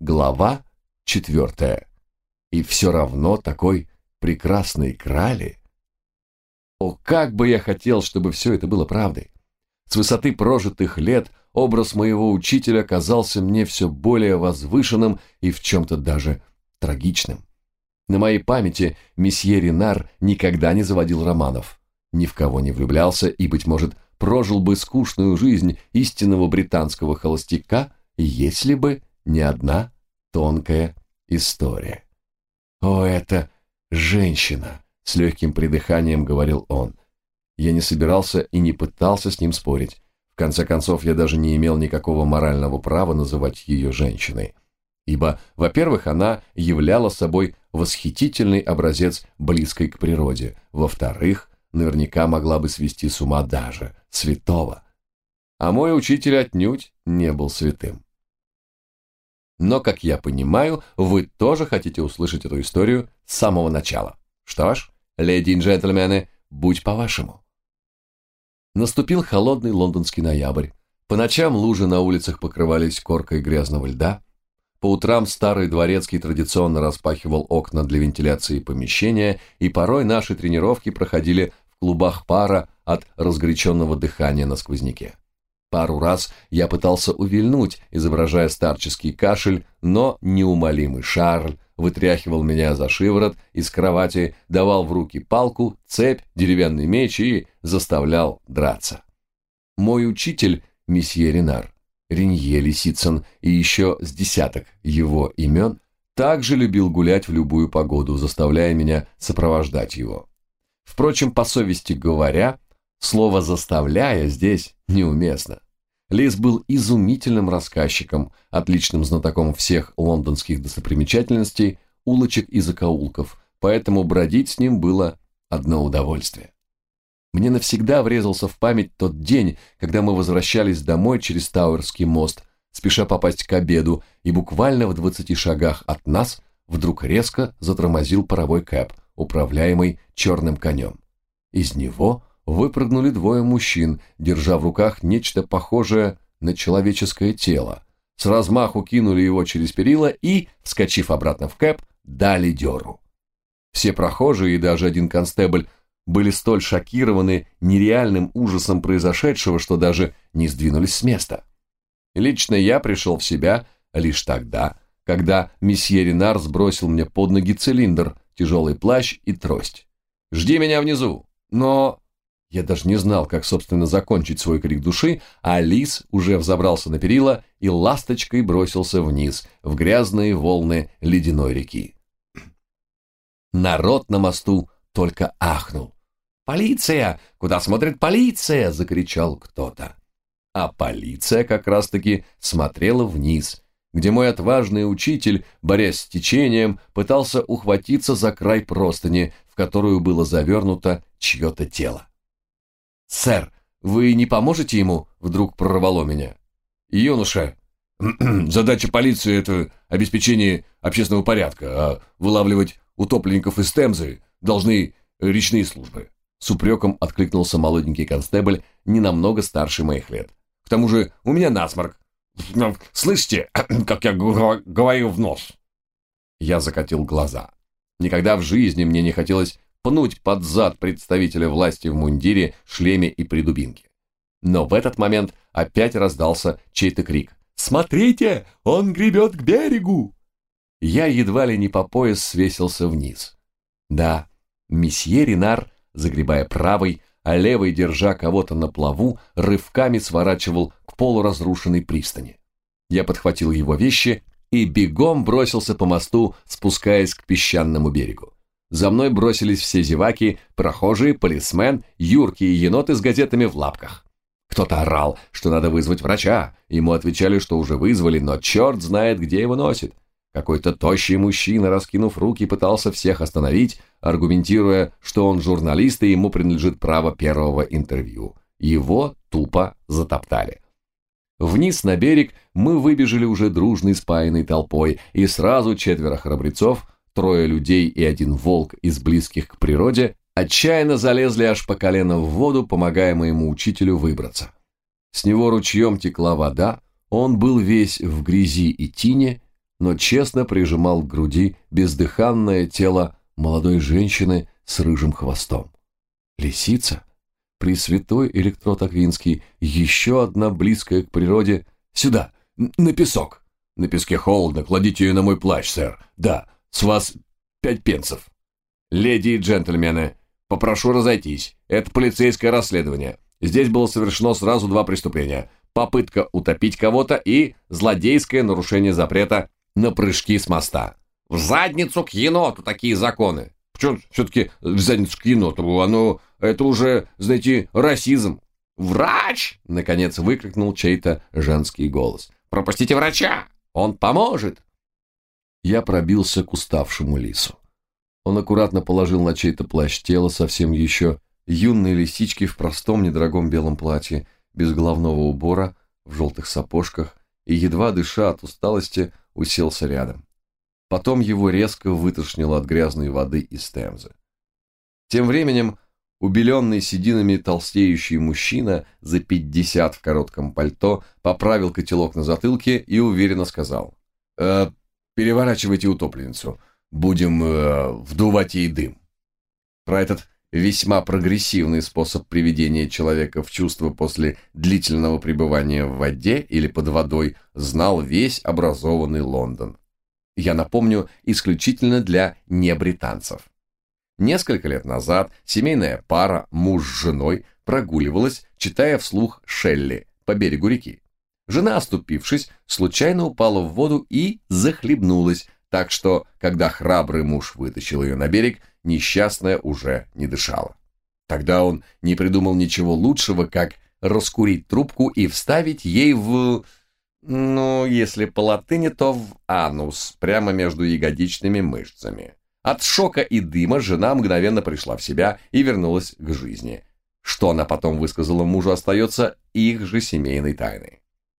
Глава 4. И все равно такой прекрасной крали. О, как бы я хотел, чтобы все это было правдой. С высоты прожитых лет образ моего учителя казался мне все более возвышенным и в чем-то даже трагичным. На моей памяти месье Ренар никогда не заводил романов, ни в кого не влюблялся и, быть может, прожил бы скучную жизнь истинного британского холостяка, если бы не одна тонкая история. «О, это женщина!» — с легким придыханием говорил он. Я не собирался и не пытался с ним спорить. В конце концов, я даже не имел никакого морального права называть ее женщиной. Ибо, во-первых, она являла собой восхитительный образец близкой к природе. Во-вторых, наверняка могла бы свести с ума даже святого. А мой учитель отнюдь не был святым. Но, как я понимаю, вы тоже хотите услышать эту историю с самого начала. Что ж, леди и джентльмены, будь по-вашему. Наступил холодный лондонский ноябрь. По ночам лужи на улицах покрывались коркой грязного льда. По утрам старый дворецкий традиционно распахивал окна для вентиляции помещения, и порой наши тренировки проходили в клубах пара от разгоряченного дыхания на сквозняке. Пару раз я пытался увильнуть, изображая старческий кашель, но неумолимый Шарль вытряхивал меня за шиворот из кровати, давал в руки палку, цепь, деревянный меч и заставлял драться. Мой учитель, месье Ренар, Ренье Лисицын и еще с десяток его имен, также любил гулять в любую погоду, заставляя меня сопровождать его. Впрочем, по совести говоря, слово «заставляя» здесь неуместно. Лис был изумительным рассказчиком, отличным знатоком всех лондонских достопримечательностей, улочек и закоулков, поэтому бродить с ним было одно удовольствие. Мне навсегда врезался в память тот день, когда мы возвращались домой через Тауэрский мост, спеша попасть к обеду, и буквально в 20 шагах от нас вдруг резко затормозил паровой кэб, управляемый черным конем. Из него выпрыгнули двое мужчин, держа в руках нечто похожее на человеческое тело. С размаху кинули его через перила и, вскочив обратно в кэб, дали дёру. Все прохожие и даже один констебль были столь шокированы нереальным ужасом произошедшего, что даже не сдвинулись с места. Лично я пришел в себя лишь тогда, когда месье Ренар сбросил мне под ноги цилиндр, тяжелый плащ и трость. «Жди меня внизу!» Но я даже не знал, как, собственно, закончить свой крик души, а лис уже взобрался на перила и ласточкой бросился вниз, в грязные волны ледяной реки. Народ на мосту только ахнул. «Полиция! Куда смотрит полиция?» — закричал кто-то. А полиция как раз-таки смотрела вниз, где мой отважный учитель, борясь с течением, пытался ухватиться за край простыни, в которую было завернуто чье-то тело. «Сэр, вы не поможете ему?» — вдруг прорвало меня. «Юноша, задача полиции — это обеспечение общественного порядка, а вылавливать утопленников из Темзы должны речные службы». С упреком откликнулся молоденький констебль, не намного старше моих лет. «К тому же у меня насморк. Слышите, как я говорю в нос?» Я закатил глаза. Никогда в жизни мне не хотелось пнуть под зад представителя власти в мундире, шлеме и при дубинке. Но в этот момент опять раздался чей-то крик. «Смотрите, он гребет к берегу!» Я едва ли не по пояс свесился вниз. Да, месье Ренар, загребая правой, а левой, держа кого-то на плаву, рывками сворачивал к полуразрушенной пристани. Я подхватил его вещи и бегом бросился по мосту, спускаясь к песчаному берегу. За мной бросились все зеваки, прохожие, полисмен, юркие еноты с газетами в лапках. Кто-то орал, что надо вызвать врача, ему отвечали, что уже вызвали, но черт знает, где его носит. Какой-то тощий мужчина, раскинув руки, пытался всех остановить, аргументируя, что он журналист и ему принадлежит право первого интервью. Его тупо затоптали. Вниз на берег мы выбежали уже дружной спаянной толпой, и сразу 4 храбрецов, 3 людей и 1 волк из близких к природе, отчаянно залезли аж по колено в воду, помогая моему учителю выбраться. С него ручьем текла вода, он был весь в грязи и тине, но честно прижимал к груди бездыханное тело молодой женщины с рыжим хвостом. Лисица? Пресвятой электрод Аквинский, еще одна близкая к природе. Сюда, на песок. На песке холодно, кладите ее на мой плащ, сэр. Да, с вас 5 пенсов. Леди и джентльмены, попрошу разойтись. Это полицейское расследование. Здесь было совершено сразу 2 преступления. Попытка утопить кого-то и злодейское нарушение запрета на прыжки с моста. В задницу к еноту такие законы. Почему все-таки в задницу к еноту? Это уже, знаете, расизм. «Врач!» — наконец выкрикнул чей-то женский голос. «Пропустите врача! Он поможет!» Я пробился к уставшему лису. Он аккуратно положил на чей-то плащ тело совсем еще юной лисички в простом недорогом белом платье, без головного убора, в желтых сапожках, и, едва дыша от усталости, уселся рядом. Потом его резко вытошнило от грязной воды из Темзы. Тем временем убеленный сединами толстеющий мужчина за 50 в коротком пальто поправил котелок на затылке и уверенно сказал: «Переворачивайте утопленницу, будем вдувать ей дым». Про этот весьма прогрессивный способ приведения человека в чувство после длительного пребывания в воде или под водой знал весь образованный Лондон. Я напомню, исключительно для небританцев. Несколько лет назад семейная пара, муж с женой, прогуливалась, читая вслух Шелли по берегу реки. Жена, оступившись, случайно упала в воду и захлебнулась, так что, когда храбрый муж вытащил ее на берег, несчастная уже не дышала. Тогда он не придумал ничего лучшего, как раскурить трубку и вставить ей если по латыни, то в анус, прямо между ягодичными мышцами. От шока и дыма жена мгновенно пришла в себя и вернулась к жизни. Что она потом высказала мужу, остается их же семейной тайной.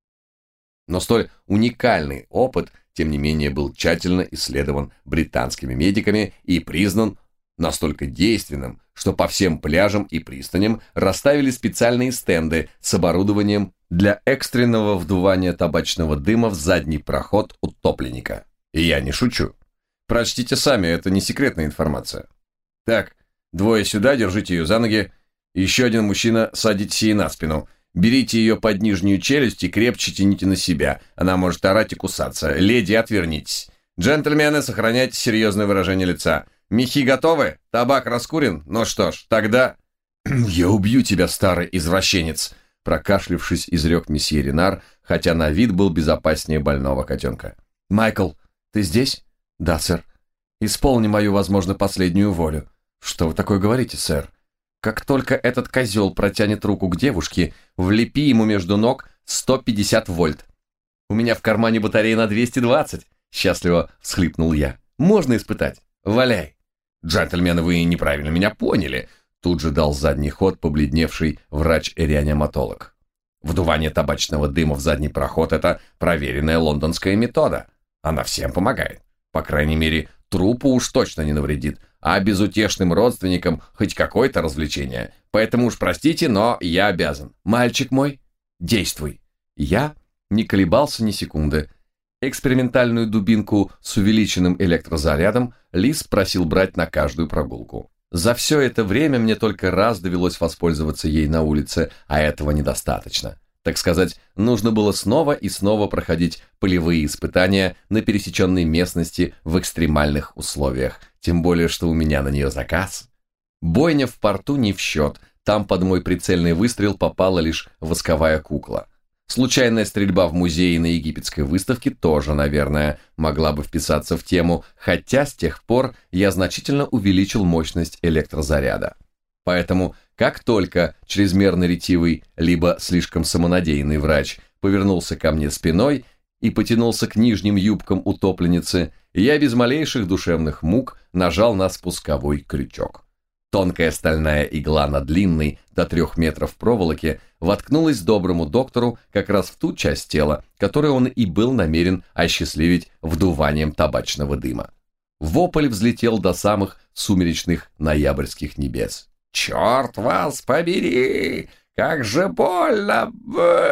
Но столь уникальный опыт, тем не менее, был тщательно исследован британскими медиками и признан настолько действенным, что по всем пляжам и пристаням расставили специальные стенды с оборудованием для экстренного вдувания табачного дыма в задний проход утопленника. И я не шучу. Прочтите сами, это не секретная информация. Так, 2 сюда, держите ее за ноги. Еще один мужчина, садитесь ей на спину. Берите ее под нижнюю челюсть и крепче тяните на себя. Она может орать и кусаться. Леди, отвернитесь. Джентльмены, сохраняйте серьезное выражение лица. Мехи готовы? Табак раскурен? Ну что ж, тогда... «Я убью тебя, старый извращенец!» Прокашлявшись, изрек месье Ренар, хотя на вид был безопаснее больного котенка. «Майкл, ты здесь?» «Да, сэр. Исполни мою, возможно, последнюю волю». «Что вы такое говорите, сэр? Как только этот козел протянет руку к девушке, влепи ему между ног 150 вольт. У меня в кармане батарея на 220, счастливо всхлипнул я. Можно испытать? Валяй. Джентльмены, вы неправильно меня поняли. Тут же дал задний ход побледневший врач-реаниматолог. Вдувание табачного дыма в задний проход – это проверенная лондонская метода. Она всем помогает. По крайней мере, трупу уж точно не навредит, а безутешным родственникам хоть какое-то развлечение. Поэтому уж простите, но я обязан. Мальчик мой, действуй. Я не колебался ни секунды. Экспериментальную дубинку с увеличенным электрозарядом Лис просил брать на каждую прогулку. За все это время мне только раз довелось воспользоваться ей на улице, а этого недостаточно. Так сказать, нужно было снова и снова проходить полевые испытания на пересеченной местности в экстремальных условиях, тем более, что у меня на нее заказ. Бойня в порту не в счет, там под мой прицельный выстрел попала лишь восковая кукла. Случайная стрельба в музее на египетской выставке тоже, наверное, могла бы вписаться в тему, хотя с тех пор я значительно увеличил мощность электрозаряда. Поэтому, как только чрезмерно ретивый, либо слишком самонадеянный врач повернулся ко мне спиной и потянулся к нижним юбкам утопленницы, я без малейших душевных мук нажал на спусковой крючок. Тонкая стальная игла на длинной до 3 метров проволоке воткнулась доброму доктору как раз в ту часть тела, которую он и был намерен осчастливить вдуванием табачного дыма. Вопль взлетел до самых сумеречных ноябрьских небес. «Черт вас побери! Как же больно!»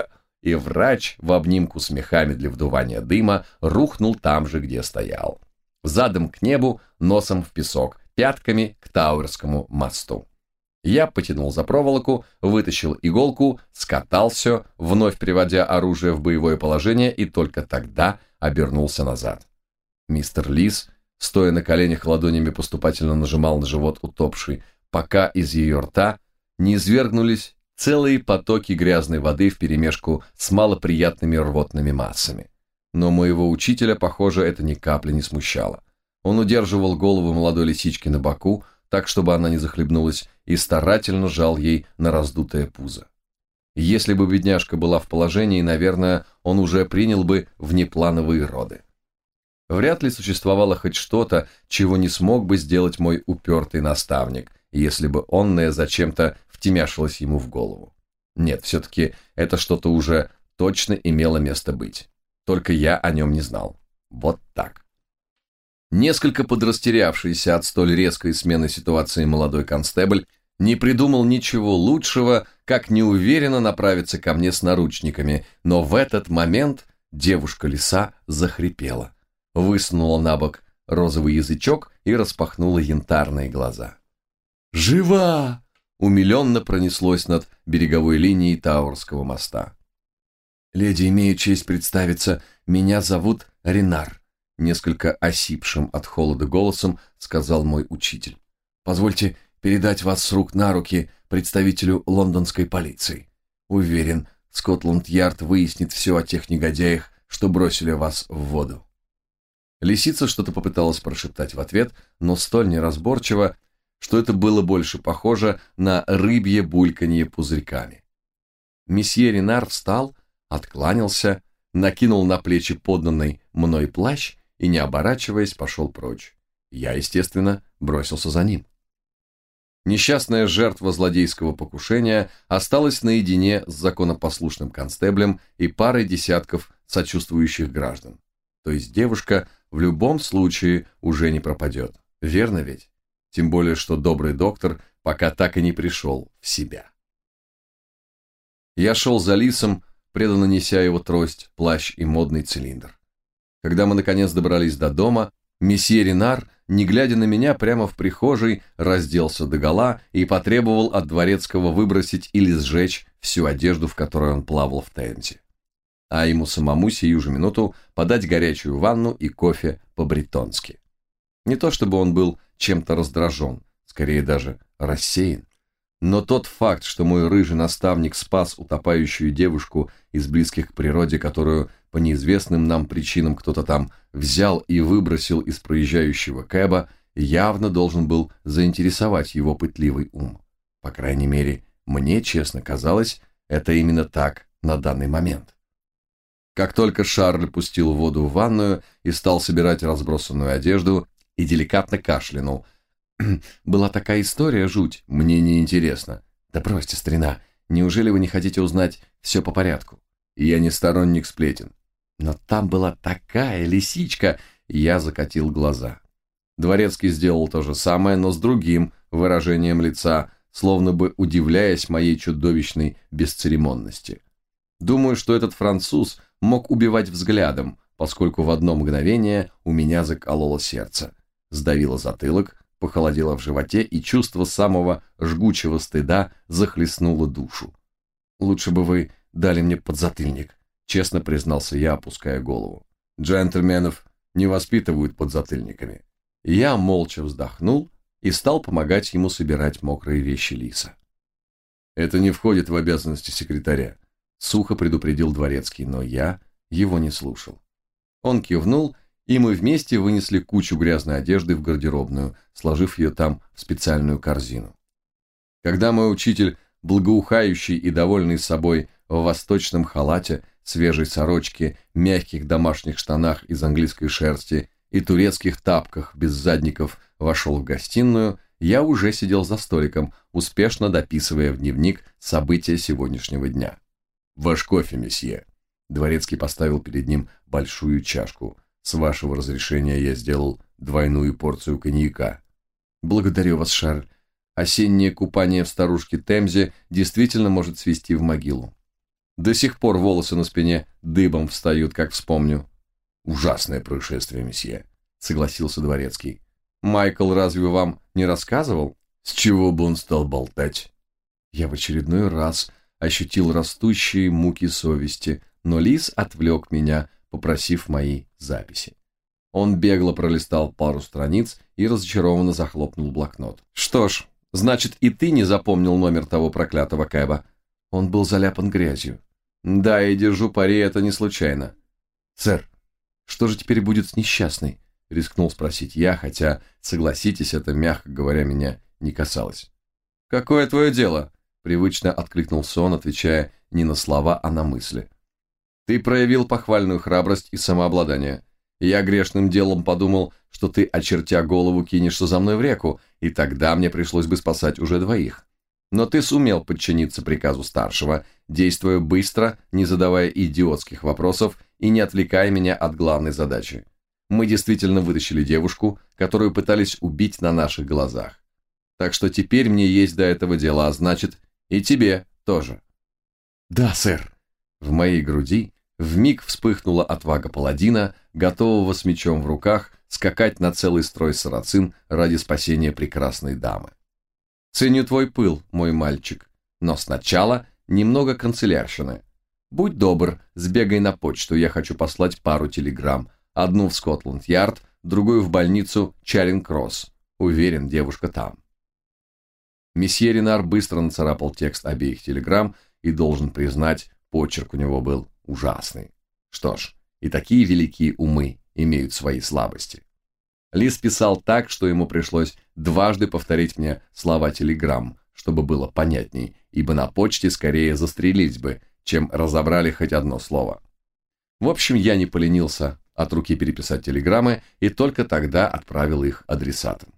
и врач в обнимку с мехами для вдувания дыма рухнул там же, где стоял. Задом к небу, носом в песок, пятками к Тауэрскому мосту. Я потянул за проволоку, вытащил иголку, скатал все, вновь приводя оружие в боевое положение, и только тогда обернулся назад. Мистер Лис, стоя на коленях, ладонями поступательно нажимал на живот утопшей, пока из ее рта не извергнулись целые потоки грязной воды вперемешку с малоприятными рвотными массами. Но моего учителя, похоже, это ни капли не смущало. Он удерживал голову молодой лисички на боку, так, чтобы она не захлебнулась, и старательно жал ей на раздутое пузо. Если бы бедняжка была в положении, наверное, он уже принял бы внеплановые роды. Вряд ли существовало хоть что-то, чего не смог бы сделать мой упертый наставник, если бы онное зачем-то втемяшилось ему в голову. Нет, все-таки это что-то уже точно имело место быть. Только я о нем не знал. Вот так. Несколько подрастерявшийся от столь резкой смены ситуации молодой констебль не придумал ничего лучшего, как неуверенно направиться ко мне с наручниками, но в этот момент девушка-лиса захрипела, высунула на бок розовый язычок и распахнула янтарные глаза. «Жива!» — умиленно пронеслось над береговой линией Тауэрского моста. «Леди, имею честь представиться, меня зовут Ренар», — несколько осипшим от холода голосом сказал мой учитель. «Позвольте передать вас с рук на руки представителю лондонской полиции. Уверен, Скотланд-Ярд выяснит все о тех негодяях, что бросили вас в воду». Лисица что-то попыталась прошептать в ответ, но столь неразборчиво, что это было больше похоже на рыбье бульканье пузырьками. Месье Ренар встал, откланялся, накинул на плечи подданный мной плащ и, не оборачиваясь, пошел прочь. Я, естественно, бросился за ним. Несчастная жертва злодейского покушения осталась наедине с законопослушным констеблем и парой десятков сочувствующих граждан. То есть девушка в любом случае уже не пропадет. Верно ведь? Тем более, что добрый доктор пока так и не пришел в себя. Я шел за Лисом, преданно неся его трость, плащ и модный цилиндр. Когда мы наконец добрались до дома, месье Ренар, не глядя на меня, прямо в прихожей разделся догола и потребовал от дворецкого выбросить или сжечь всю одежду, в которой он плавал в Темзе. А ему самому сию же минуту подать горячую ванну и кофе по-бретонски. Не то чтобы он был чем-то раздражен, скорее даже рассеян, но тот факт, что мой рыжий наставник спас утопающую девушку из близких к природе, которую по неизвестным нам причинам кто-то там взял и выбросил из проезжающего кэба, явно должен был заинтересовать его пытливый ум. По крайней мере, мне, честно казалось, это именно так на данный момент. Как только Шарль пустил воду в ванную и стал собирать разбросанную одежду, и деликатно кашлянул. «Была такая история, жуть, мне не интересно». «Да бросьте, старина, неужели вы не хотите узнать все по порядку?» «Я не сторонник сплетен». «Но там была такая лисичка!» Я закатил глаза. Дворецкий сделал то же самое, но с другим выражением лица, словно бы удивляясь моей чудовищной бесцеремонности. Думаю, что этот француз мог убивать взглядом, поскольку в одно мгновение у меня закололо сердце. Сдавило затылок, похолодело в животе, и чувство самого жгучего стыда захлестнуло душу. «Лучше бы вы дали мне подзатыльник», — честно признался я, опуская голову. «Джентльменов не воспитывают подзатыльниками». Я молча вздохнул и стал помогать ему собирать мокрые вещи Лиса. «Это не входит в обязанности секретаря», — сухо предупредил дворецкий, но я его не слушал. Он кивнул, и мы вместе вынесли кучу грязной одежды в гардеробную, сложив ее там в специальную корзину. Когда мой учитель, благоухающий и довольный собой, в восточном халате, свежей сорочке, мягких домашних штанах из английской шерсти и турецких тапках без задников, вошел в гостиную, я уже сидел за столиком, успешно дописывая в дневник события сегодняшнего дня. «Ваш кофе, месье». Дворецкий поставил перед ним большую чашку. «С вашего разрешения я сделал двойную порцию коньяка». «Благодарю вас, Шарль. Осеннее купание в старушке Темзе действительно может свести в могилу». До сих пор волосы на спине дыбом встают, как вспомню. Ужасное происшествие, месье, согласился дворецкий. Майкл разве вам не рассказывал? С чего бы он стал болтать? Я в очередной раз ощутил растущие муки совести, но Лис отвлек меня, попросив мои записи. Он бегло пролистал пару страниц и разочарованно захлопнул блокнот. Что ж, значит, и ты не запомнил номер того проклятого кэба. Он был заляпан грязью. Да, и держу пари, это не случайно. Сэр, что же теперь будет с несчастной? Рискнул спросить я, хотя, согласитесь, это, мягко говоря, меня не касалось. Какое твое дело? Привычно откликнулся он, отвечая не на слова, а на мысли. Ты проявил похвальную храбрость и самообладание. Я грешным делом подумал, что ты, очертя голову, кинешься за мной в реку, и тогда мне пришлось бы спасать уже двоих. Но ты сумел подчиниться приказу старшего, действуя быстро, не задавая идиотских вопросов и не отвлекая меня от главной задачи. Мы действительно вытащили девушку, которую пытались убить на наших глазах. Так что теперь мне есть до этого дела, а значит, и тебе тоже. Да, сэр. В моей груди вмиг вспыхнула отвага паладина, готового с мечом в руках скакать на целый строй сарацин ради спасения прекрасной дамы. Ценю твой пыл, мой мальчик, но сначала немного канцелярщины. Будь добр, сбегай на почту, я хочу послать пару телеграмм. Одну в Скотланд-Ярд, другую в больницу Чаринг-Кросс. Уверен, девушка там. Месье Ренар быстро нацарапал текст обеих телеграмм и, должен признать, почерк у него был ужасный. Что ж, и такие великие умы имеют свои слабости. Лис писал так, что ему пришлось дважды повторить мне слова телеграмм, чтобы было понятней, ибо на почте скорее застрелились бы, чем разобрали хоть одно слово. В общем, я не поленился от руки переписать телеграммы и только тогда отправил их адресатам.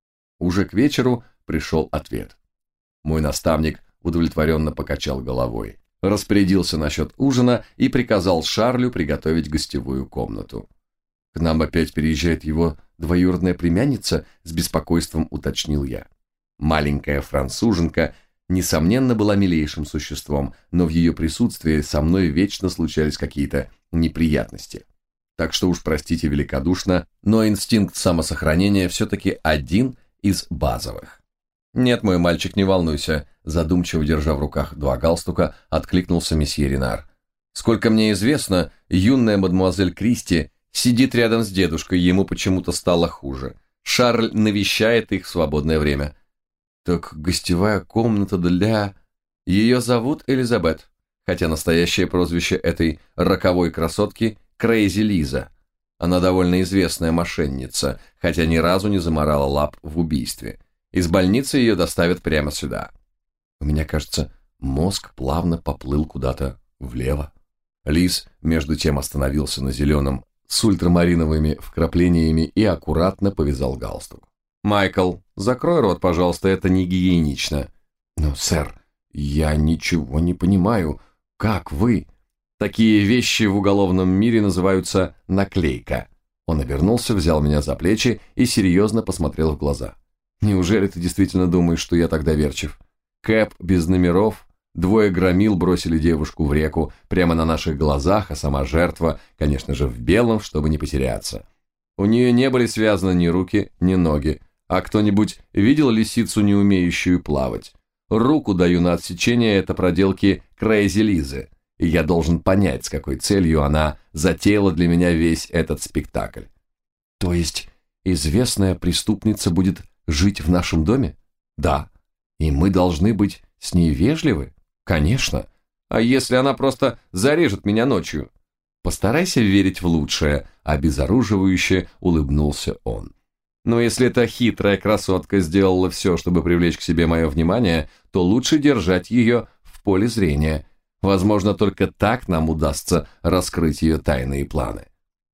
Уже к вечеру пришел ответ. Мой наставник удовлетворенно покачал головой, распорядился насчет ужина и приказал Шарлю приготовить гостевую комнату. К нам опять переезжает его двоюродная племянница, с беспокойством уточнил я. Маленькая француженка, несомненно, была милейшим существом, но в ее присутствии со мной вечно случались какие-то неприятности. Так что уж простите великодушно, но инстинкт самосохранения все-таки один из базовых. «Нет, мой мальчик, не волнуйся», задумчиво держа в руках два галстука, откликнулся месье Ренар. «Сколько мне известно, юная мадемуазель Кристи сидит рядом с дедушкой, ему почему-то стало хуже. Шарль навещает их в свободное время». «Так гостевая комната для...» «Ее зовут Элизабет, хотя настоящее прозвище этой роковой красотки Крейзи Лиза. Она довольно известная мошенница, хотя ни разу не заморала лап в убийстве. Из больницы ее доставят прямо сюда». У меня, кажется, мозг плавно поплыл куда-то влево. Лис, между тем, остановился на зеленом с ультрамариновыми вкраплениями и аккуратно повязал галстук. «Майкл, закрой рот, пожалуйста, это не гигиенично». «Но, сэр, я ничего не понимаю. Как вы?» «Такие вещи в уголовном мире называются наклейка». Он обернулся, взял меня за плечи и серьезно посмотрел в глаза. «Неужели ты действительно думаешь, что я так доверчив? Кэб без номеров, двое громил бросили девушку в реку прямо на наших глазах, а сама жертва, конечно же, в белом, чтобы не потеряться. У нее не были связаны ни руки, ни ноги. А кто-нибудь видел лисицу, не умеющую плавать? Руку даю на отсечение, это проделки Крейзи Лизы, и я должен понять, с какой целью она затеяла для меня весь этот спектакль». «То есть известная преступница будет жить в нашем доме?» «Да. И мы должны быть с ней вежливы?» «Конечно. А если она просто зарежет меня ночью?» «Постарайся верить в лучшее», — обезоруживающе улыбнулся он. «Но если эта хитрая красотка сделала все, чтобы привлечь к себе мое внимание, то лучше держать ее в поле зрения. Возможно, только так нам удастся раскрыть ее тайные планы».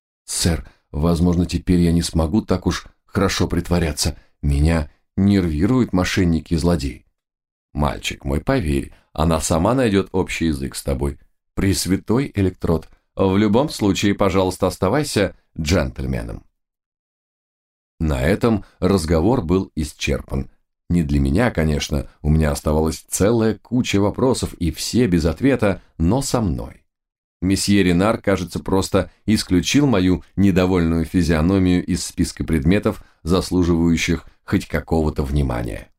«Сэр, возможно, теперь я не смогу так уж хорошо притворяться. Меня нервируют мошенники и злодеи». «Мальчик мой, поверь, она сама найдет общий язык с тобой. Пресвятой электрод, в любом случае, пожалуйста, оставайся джентльменом». На этом разговор был исчерпан. Не для меня, конечно, у меня оставалась целая куча вопросов, и все без ответа, но со мной. Месье Ренар, кажется, просто исключил мою недовольную физиономию из списка предметов, заслуживающих хоть какого-то внимания.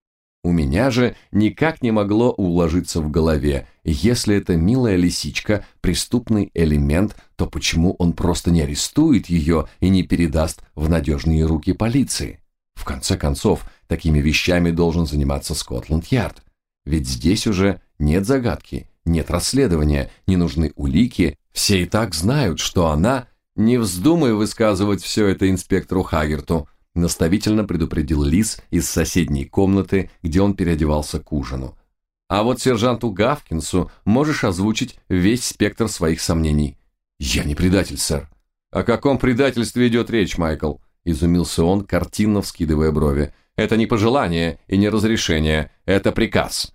У меня же никак не могло уложиться в голове, если эта милая лисичка – преступный элемент, то почему он просто не арестует ее и не передаст в надежные руки полиции? В конце концов, такими вещами должен заниматься Скотланд-Ярд. Ведь здесь уже нет загадки, нет расследования, не нужны улики, все и так знают, что она… Не вздумай высказывать все это инспектору Хаггерту, наставительно предупредил Лис из соседней комнаты, где он переодевался к ужину. А вот сержанту Гавкинсу можешь озвучить весь спектр своих сомнений. Я не предатель, сэр. О каком предательстве идет речь, Майкл? Изумился он, картинно вскидывая брови. Это не пожелание и не разрешение, это приказ.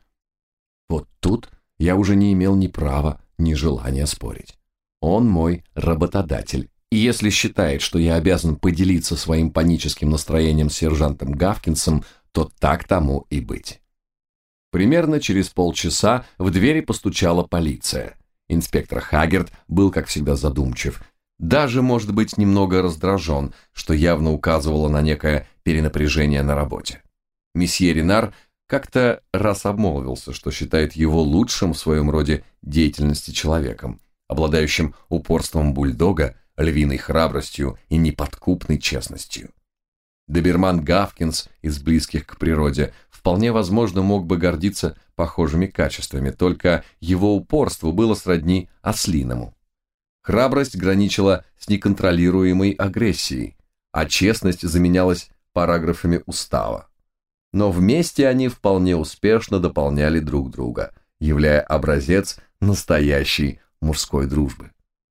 Вот тут я уже не имел ни права, ни желания спорить. Он мой работодатель. И если считает, что я обязан поделиться своим паническим настроением с сержантом Гавкинсом, то так тому и быть. Примерно через полчаса в двери постучала полиция. Инспектор Хаггерт был, как всегда, задумчив. Даже, может быть, немного раздражен, что явно указывало на некое перенапряжение на работе. Месье Ренар как-то раз обмолвился, что считает его лучшим в своем роде деятельности человеком, обладающим упорством бульдога, львиной храбростью и неподкупной честностью. Доберман Гавкинс из близких к природе вполне возможно мог бы гордиться похожими качествами, только его упорство было сродни ослиному. Храбрость граничила с неконтролируемой агрессией, а честность заменялась параграфами устава. Но вместе они вполне успешно дополняли друг друга, являя образец настоящей мужской дружбы.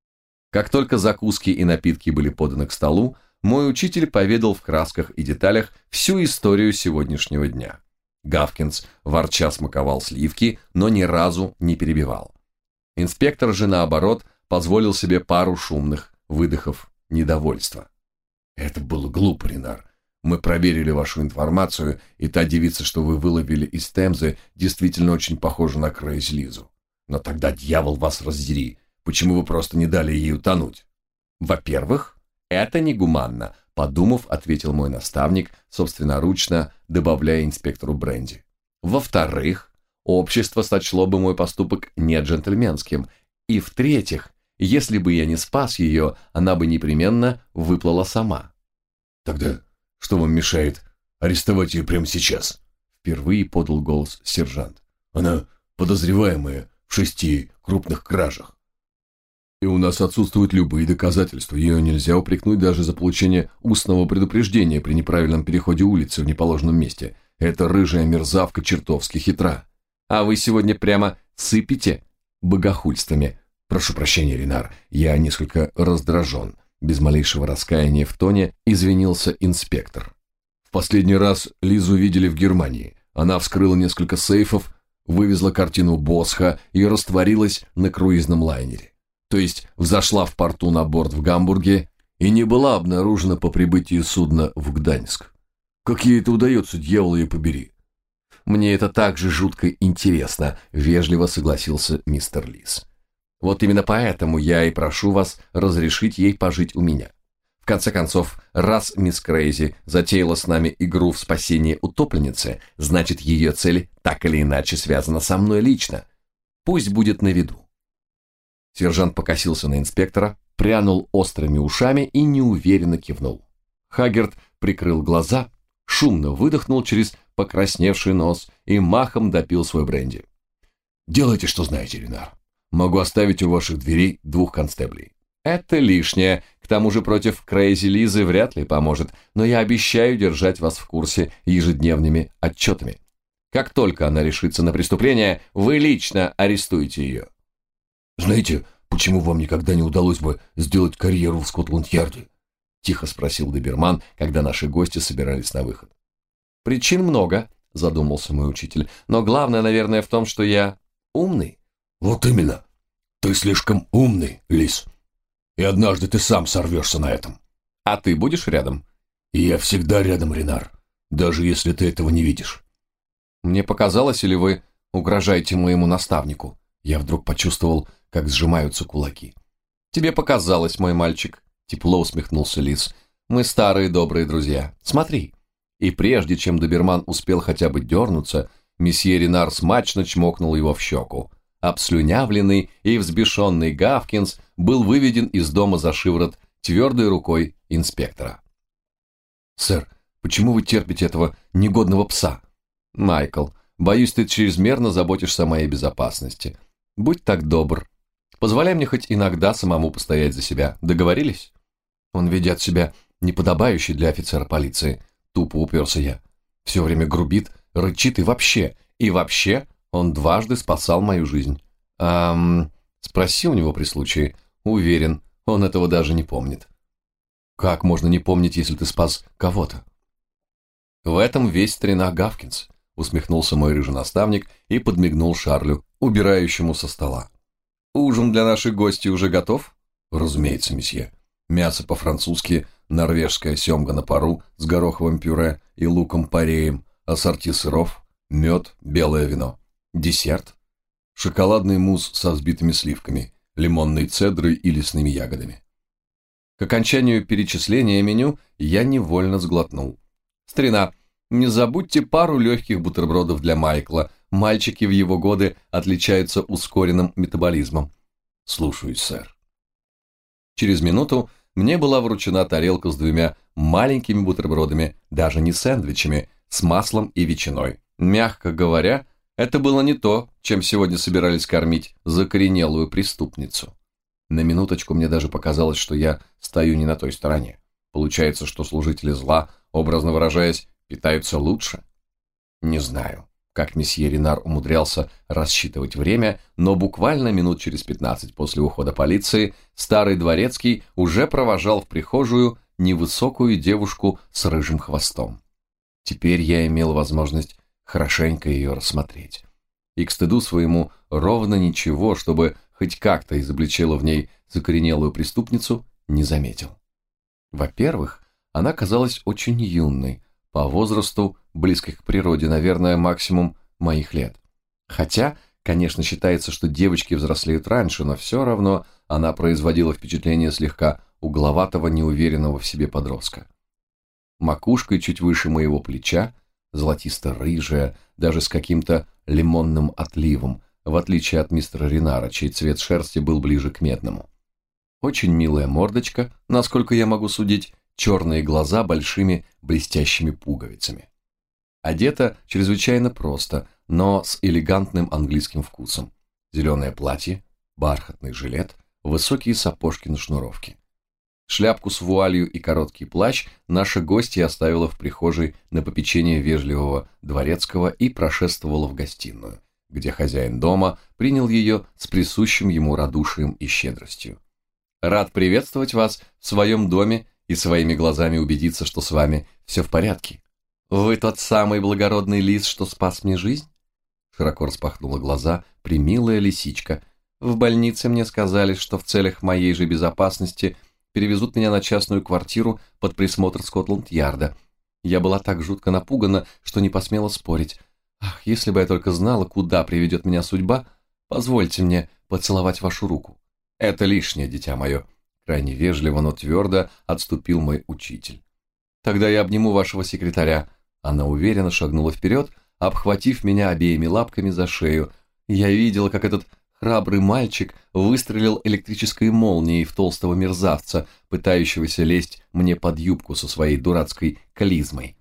Как только закуски и напитки были поданы к столу, мой учитель поведал в красках и деталях всю историю сегодняшнего дня. Гавкинс ворча смаковал сливки, но ни разу не перебивал. Инспектор же, наоборот, позволил себе пару шумных выдохов недовольства. «Это было глупо, Ренар. Мы проверили вашу информацию, и та девица, что вы выловили из Темзы, действительно очень похожа на Крейзи Лизу. Но тогда, дьявол вас раздери, почему вы просто не дали ей утонуть?» «Во-первых, это негуманно», — подумав, ответил мой наставник, собственноручно добавляя инспектору бренди. «Во-вторых, общество сочло бы мой поступок не джентльменским. И в-третьих, если бы я не спас ее, она бы непременно выплыла сама». «Тогда что вам мешает арестовать ее прямо сейчас?» Впервые подал голос сержант. «Она подозреваемая в 6 крупных кражах. И у нас отсутствуют любые доказательства. Ее нельзя упрекнуть даже за получение устного предупреждения при неправильном переходе улицы в неположенном месте. Эта рыжая мерзавка чертовски хитра. А вы сегодня прямо сыпете богохульствами. Прошу прощения, Ренар, я несколько раздражен. Без малейшего раскаяния в тоне извинился инспектор. В последний раз Лизу видели в Германии. Она вскрыла несколько сейфов, вывезла картину Босха и растворилась на круизном лайнере. То есть взошла в порту на борт в Гамбурге и не была обнаружена по прибытии судна в Гданьск. Как ей это удается, дьявол ее побери? Мне это также жутко интересно, вежливо согласился мистер Лис. Вот именно поэтому я и прошу вас разрешить ей пожить у меня. В конце концов, раз мисс Крейзи затеяла с нами игру в спасение утопленницы, значит, ее цель так или иначе связана со мной лично. Пусть будет на виду. Сержант покосился на инспектора, прянул острыми ушами и неуверенно кивнул. Хаггерт прикрыл глаза, шумно выдохнул через покрасневший нос и махом допил свой бренди. «Делайте, что знаете, Ренар. Могу оставить у ваших дверей 2 констеблей». «Это лишнее. К тому же против Крейзи Лизы вряд ли поможет, но я обещаю держать вас в курсе ежедневными отчетами. Как только она решится на преступление, вы лично арестуете ее». «Знаете, почему вам никогда не удалось бы сделать карьеру в Скотланд-Ярде?» — тихо спросил доберман, когда наши гости собирались на выход. «Причин много», — задумался мой учитель, «но главное, наверное, в том, что я умный». «Вот именно. Ты слишком умный, Лис. И однажды ты сам сорвешься на этом». «А ты будешь рядом?» «И я всегда рядом, Ренар. даже если ты этого не видишь». «Мне показалось, или вы угрожаете моему наставнику?» Я вдруг почувствовал, как сжимаются кулаки. «Тебе показалось, мой мальчик», — тепло усмехнулся лис. «Мы старые добрые друзья. Смотри». И прежде чем доберман успел хотя бы дернуться, месье Ренар смачно чмокнул его в щеку. Обслюнявленный и взбешенный Гавкинс был выведен из дома за шиворот твердой рукой инспектора. «Сэр, почему вы терпите этого негодного пса?» «Майкл, боюсь, ты чрезмерно заботишься о моей безопасности. Будь так добр. Позволяй мне хоть иногда самому постоять за себя. Договорились?» «Он ведет себя неподобающе для офицера полиции», — тупо уперся я. «Все время грубит, рычит и вообще он дважды спасал мою жизнь. Спроси у него при случае. Уверен, он этого даже не помнит». «Как можно не помнить, если ты спас кого-то?» «В этом весь старина Гавкинс», — усмехнулся мой рыжий наставник и подмигнул Шарлю, убирающему со стола. «Ужин для наших гостей уже готов?» «Разумеется, месье. Мясо по-французски, норвежская семга на пару с гороховым пюре и луком-пореем, ассорти сыров, мед, белое вино. Десерт. Шоколадный мусс со взбитыми сливками, лимонной цедрой и лесными ягодами». К окончанию перечисления меню я невольно сглотнул. «Старина, не забудьте пару легких бутербродов для Майкла. Мальчики в его годы отличаются ускоренным метаболизмом». «Слушаюсь, сэр». Через минуту мне была вручена тарелка с 2 маленькими бутербродами, даже не сэндвичами, с маслом и ветчиной. Мягко говоря, это было не то, чем сегодня собирались кормить закоренелую преступницу. На минуточку мне даже показалось, что я стою не на той стороне. Получается, что служители зла, образно выражаясь, питаются лучше? Не знаю, как месье Ренар умудрялся рассчитывать время, но буквально минут через 15 после ухода полиции старый дворецкий уже провожал в прихожую невысокую девушку с рыжим хвостом. Теперь я имел возможность хорошенько ее рассмотреть. И к стыду своему ровно ничего, чтобы хоть как-то изобличило в ней закоренелую преступницу, не заметил. Во-первых, она казалась очень юной, по возрасту близкой к природе, наверное, максимум моих лет. Хотя, конечно, считается, что девочки взрослеют раньше, но все равно она производила впечатление слегка угловатого, неуверенного в себе подростка. Макушкой чуть выше моего плеча, золотисто-рыжая, даже с каким-то лимонным отливом, в отличие от мистера Ренара, чей цвет шерсти был ближе к медному. Очень милая мордочка, насколько я могу судить, черные глаза большими блестящими пуговицами. Одета чрезвычайно просто, но с элегантным английским вкусом. Зеленое платье, бархатный жилет, высокие сапожки на шнуровке. Шляпку с вуалью и короткий плащ наша гостья оставила в прихожей на попечение вежливого дворецкого и прошествовала в гостиную, где хозяин дома принял ее с присущим ему радушием и щедростью. «Рад приветствовать вас в своем доме и своими глазами убедиться, что с вами все в порядке. Вы тот самый благородный лис, что спас мне жизнь?» Широко распахнула глаза премилая лисичка. «В больнице мне сказали, что в целях моей же безопасности перевезут меня на частную квартиру под присмотр Скотланд-Ярда. Я была так жутко напугана, что не посмела спорить. Ах, если бы я только знала, куда приведет меня судьба, позвольте мне поцеловать вашу руку». «Это лишнее, дитя мое», — крайне вежливо, но твердо отступил мой учитель. «Тогда я обниму вашего секретаря». Она уверенно шагнула вперед, обхватив меня обеими лапками за шею. Я видела, как этот храбрый мальчик выстрелил электрической молнией в толстого мерзавца, пытающегося лезть мне под юбку со своей дурацкой клизмой.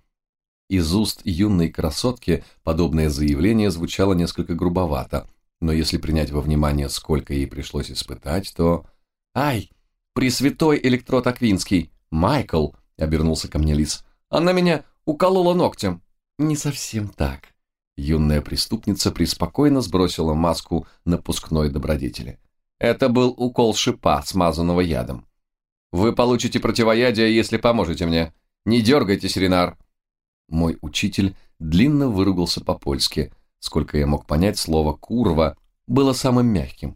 Из уст юной красотки подобное заявление звучало несколько грубовато, но если принять во внимание, сколько ей пришлось испытать, то... «Ай, пресвятой электрод Аквинский! Майкл!» — обернулся ко мне лис. «Она меня уколола ногтем!» «Не совсем так». Юная преступница преспокойно сбросила маску напускной добродетели. «Это был укол шипа, смазанного ядом. Вы получите противоядие, если поможете мне. Не дергайтесь, Ренар!» Мой учитель длинно выругался по-польски. Сколько я мог понять, слово «курва» было самым мягким.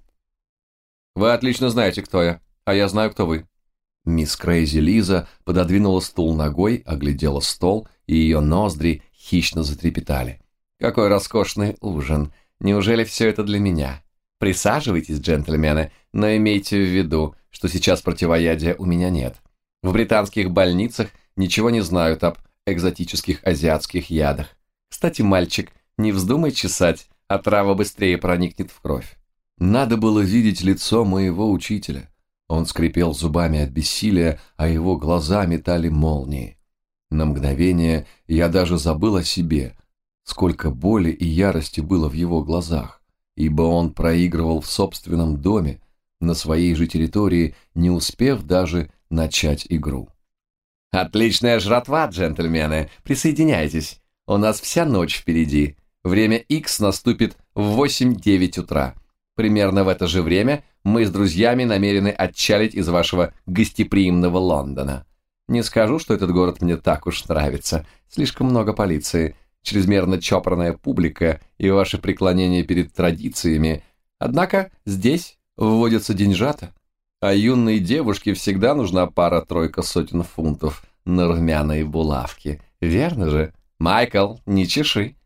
«Вы отлично знаете, кто я, а я знаю, кто вы». Мисс Крейзи Лиза пододвинула стул ногой, оглядела стол и ее ноздри хищно затрепетали. «Какой роскошный ужин! Неужели все это для меня? Присаживайтесь, джентльмены, но имейте в виду, что сейчас противоядия у меня нет. В британских больницах ничего не знают об экзотических азиатских ядах. Кстати, мальчик, не вздумай чесать, а трава быстрее проникнет в кровь». Надо было видеть лицо моего учителя. Он скрипел зубами от бессилия, а его глаза метали молнии. На мгновение я даже забыл о себе, сколько боли и ярости было в его глазах, ибо он проигрывал в собственном доме, на своей же территории, не успев даже начать игру. «Отличная жратва, джентльмены! Присоединяйтесь! У нас вся ночь впереди. Время X наступит в 8-9 утра. Примерно в это же время мы с друзьями намерены отчалить из вашего гостеприимного Лондона. Не скажу, что этот город мне так уж нравится. Слишком много полиции, чрезмерно чопорная публика и ваше преклонение перед традициями. Однако здесь вводятся деньжата, а юной девушке всегда нужна пара-тройка сотен фунтов на румяные булавки. Верно же? Майкл, не чеши!»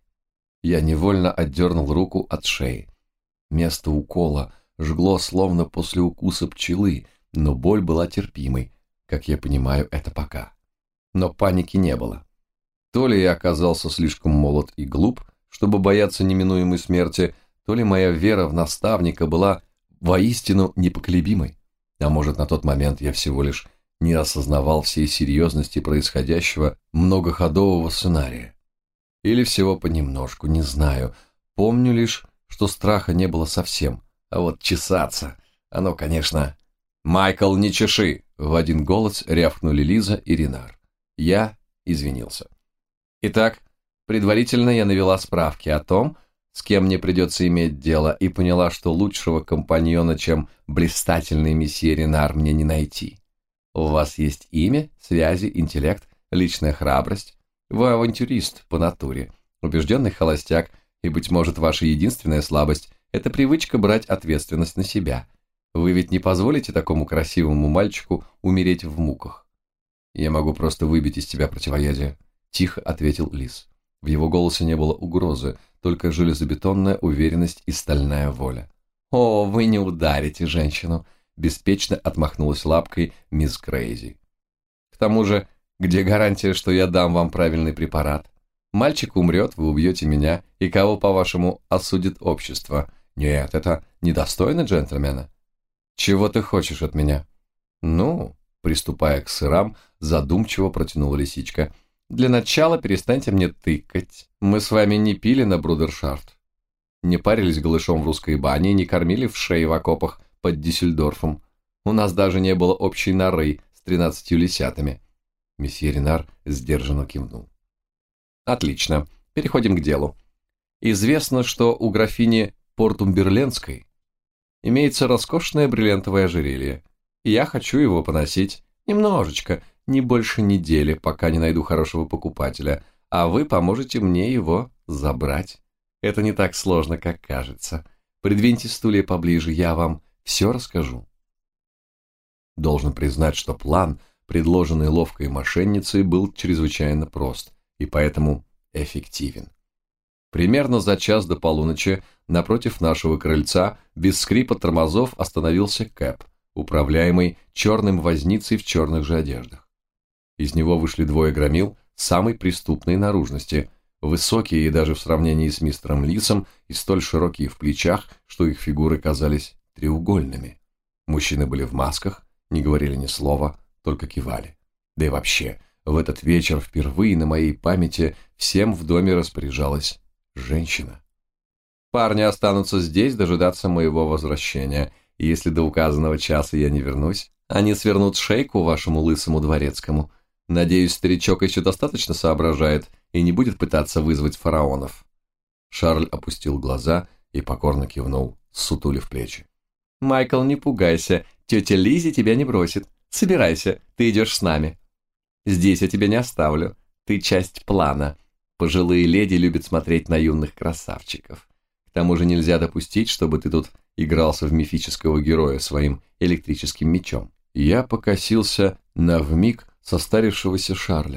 Я невольно отдернул руку от шеи. Место укола жгло, словно после укуса пчелы, но боль была терпимой, как я понимаю это пока. Но паники не было. То ли я оказался слишком молод и глуп, чтобы бояться неминуемой смерти, то ли моя вера в наставника была воистину непоколебимой, а может, на тот момент я всего лишь не осознавал всей серьезности происходящего многоходового сценария. Или всего понемножку, не знаю. Помню лишь, что страха не было совсем, а вот чесаться, оно, конечно... «Майкл, не чеши!» — в один голос рявкнули Лиза и Ренар. Я извинился. Итак, предварительно я навела справки о том, с кем мне придется иметь дело, и поняла, что лучшего компаньона, чем блистательный месье Ренар, мне не найти. У вас есть имя, связи, интеллект, личная храбрость. Вы авантюрист по натуре, убежденный холостяк, и, быть может, ваша единственная слабость – это привычка брать ответственность на себя. Вы ведь не позволите такому красивому мальчику умереть в муках. Я могу просто выбить из тебя противоядие, тихо ответил Лис. В его голосе не было угрозы, только железобетонная уверенность и стальная воля. «О, вы не ударите женщину!» – беспечно отмахнулась лапкой мисс Крейзи. «К тому же, где гарантия, что я дам вам правильный препарат? Мальчик умрет, вы убьете меня, и кого, по-вашему, осудит общество? Нет, это недостойно джентльмена. Чего ты хочешь от меня?» «Ну», приступая к сырам, задумчиво протянула лисичка. «Для начала перестаньте мне тыкать. Мы с вами не пили на брудершафт, не парились голышом в русской бане, не кормили в шее в окопах под Дюссельдорфом. У нас даже не было общей норы с 13 лисятами». Месье Ренар сдержанно кивнул. «Отлично. Переходим к делу. Известно, что у графини Портумберленской имеется роскошное бриллиантовое ожерелье. Я хочу его поносить немножечко, не больше недели, пока не найду хорошего покупателя, а вы поможете мне его забрать. Это не так сложно, как кажется. Придвиньте стулья поближе, я вам все расскажу». Должен признать, что план, предложенный ловкой мошенницей, был чрезвычайно прост и поэтому эффективен. Примерно за час до полуночи напротив нашего крыльца без скрипа тормозов остановился кэб, управляемый черным возницей в черных же одеждах. Из него вышли двое громил самой преступной наружности, высокие и даже в сравнении с мистером Лисом и столь широкие в плечах, что их фигуры казались треугольными. Мужчины были в масках, не говорили ни слова, только кивали. Да и вообще, в этот вечер впервые на моей памяти всем в доме распоряжалась женщина. «Парни останутся здесь дожидаться моего возвращения, и если до указанного часа я не вернусь, они свернут шейку вашему лысому дворецкому. Надеюсь, старичок еще достаточно соображает и не будет пытаться вызвать фараонов». Шарль опустил глаза и покорно кивнул, ссутулив плечи. «Майкл, не пугайся, тетя Лизи тебя не бросит. Собирайся, ты идешь с нами. Здесь я тебя не оставлю, ты часть плана. Пожилые леди любят смотреть на юных красавчиков. К тому же нельзя допустить, чтобы ты тут игрался в мифического героя своим электрическим мечом». Я покосился на вмиг состарившегося Шарля.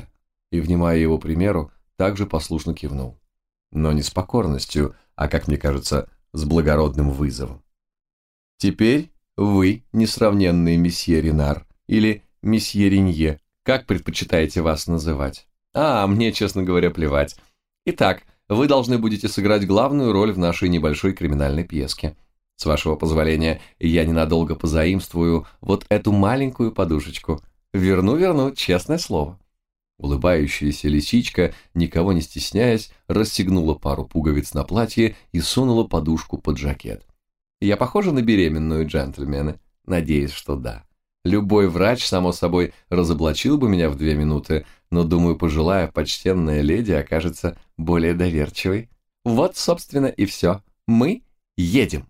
и, внимая его примеру, также послушно кивнул. Но не с покорностью, а, как мне кажется, с благородным вызовом. «Теперь вы, несравненный месье Ренар, или месье Ренье, как предпочитаете вас называть? Мне, честно говоря, плевать. Итак, вы должны будете сыграть главную роль в нашей небольшой криминальной пьеске. С вашего позволения, я ненадолго позаимствую вот эту маленькую подушечку. Верну, честное слово». Улыбающаяся лисичка, никого не стесняясь, расстегнула пару пуговиц на платье и сунула подушку под жакет. «Я похожа на беременную, джентльмены? Надеюсь, что да. Любой врач, само собой, разоблачил бы меня в 2 минуты, но, думаю, пожилая почтенная леди окажется более доверчивой. Вот, собственно, и все. Мы едем».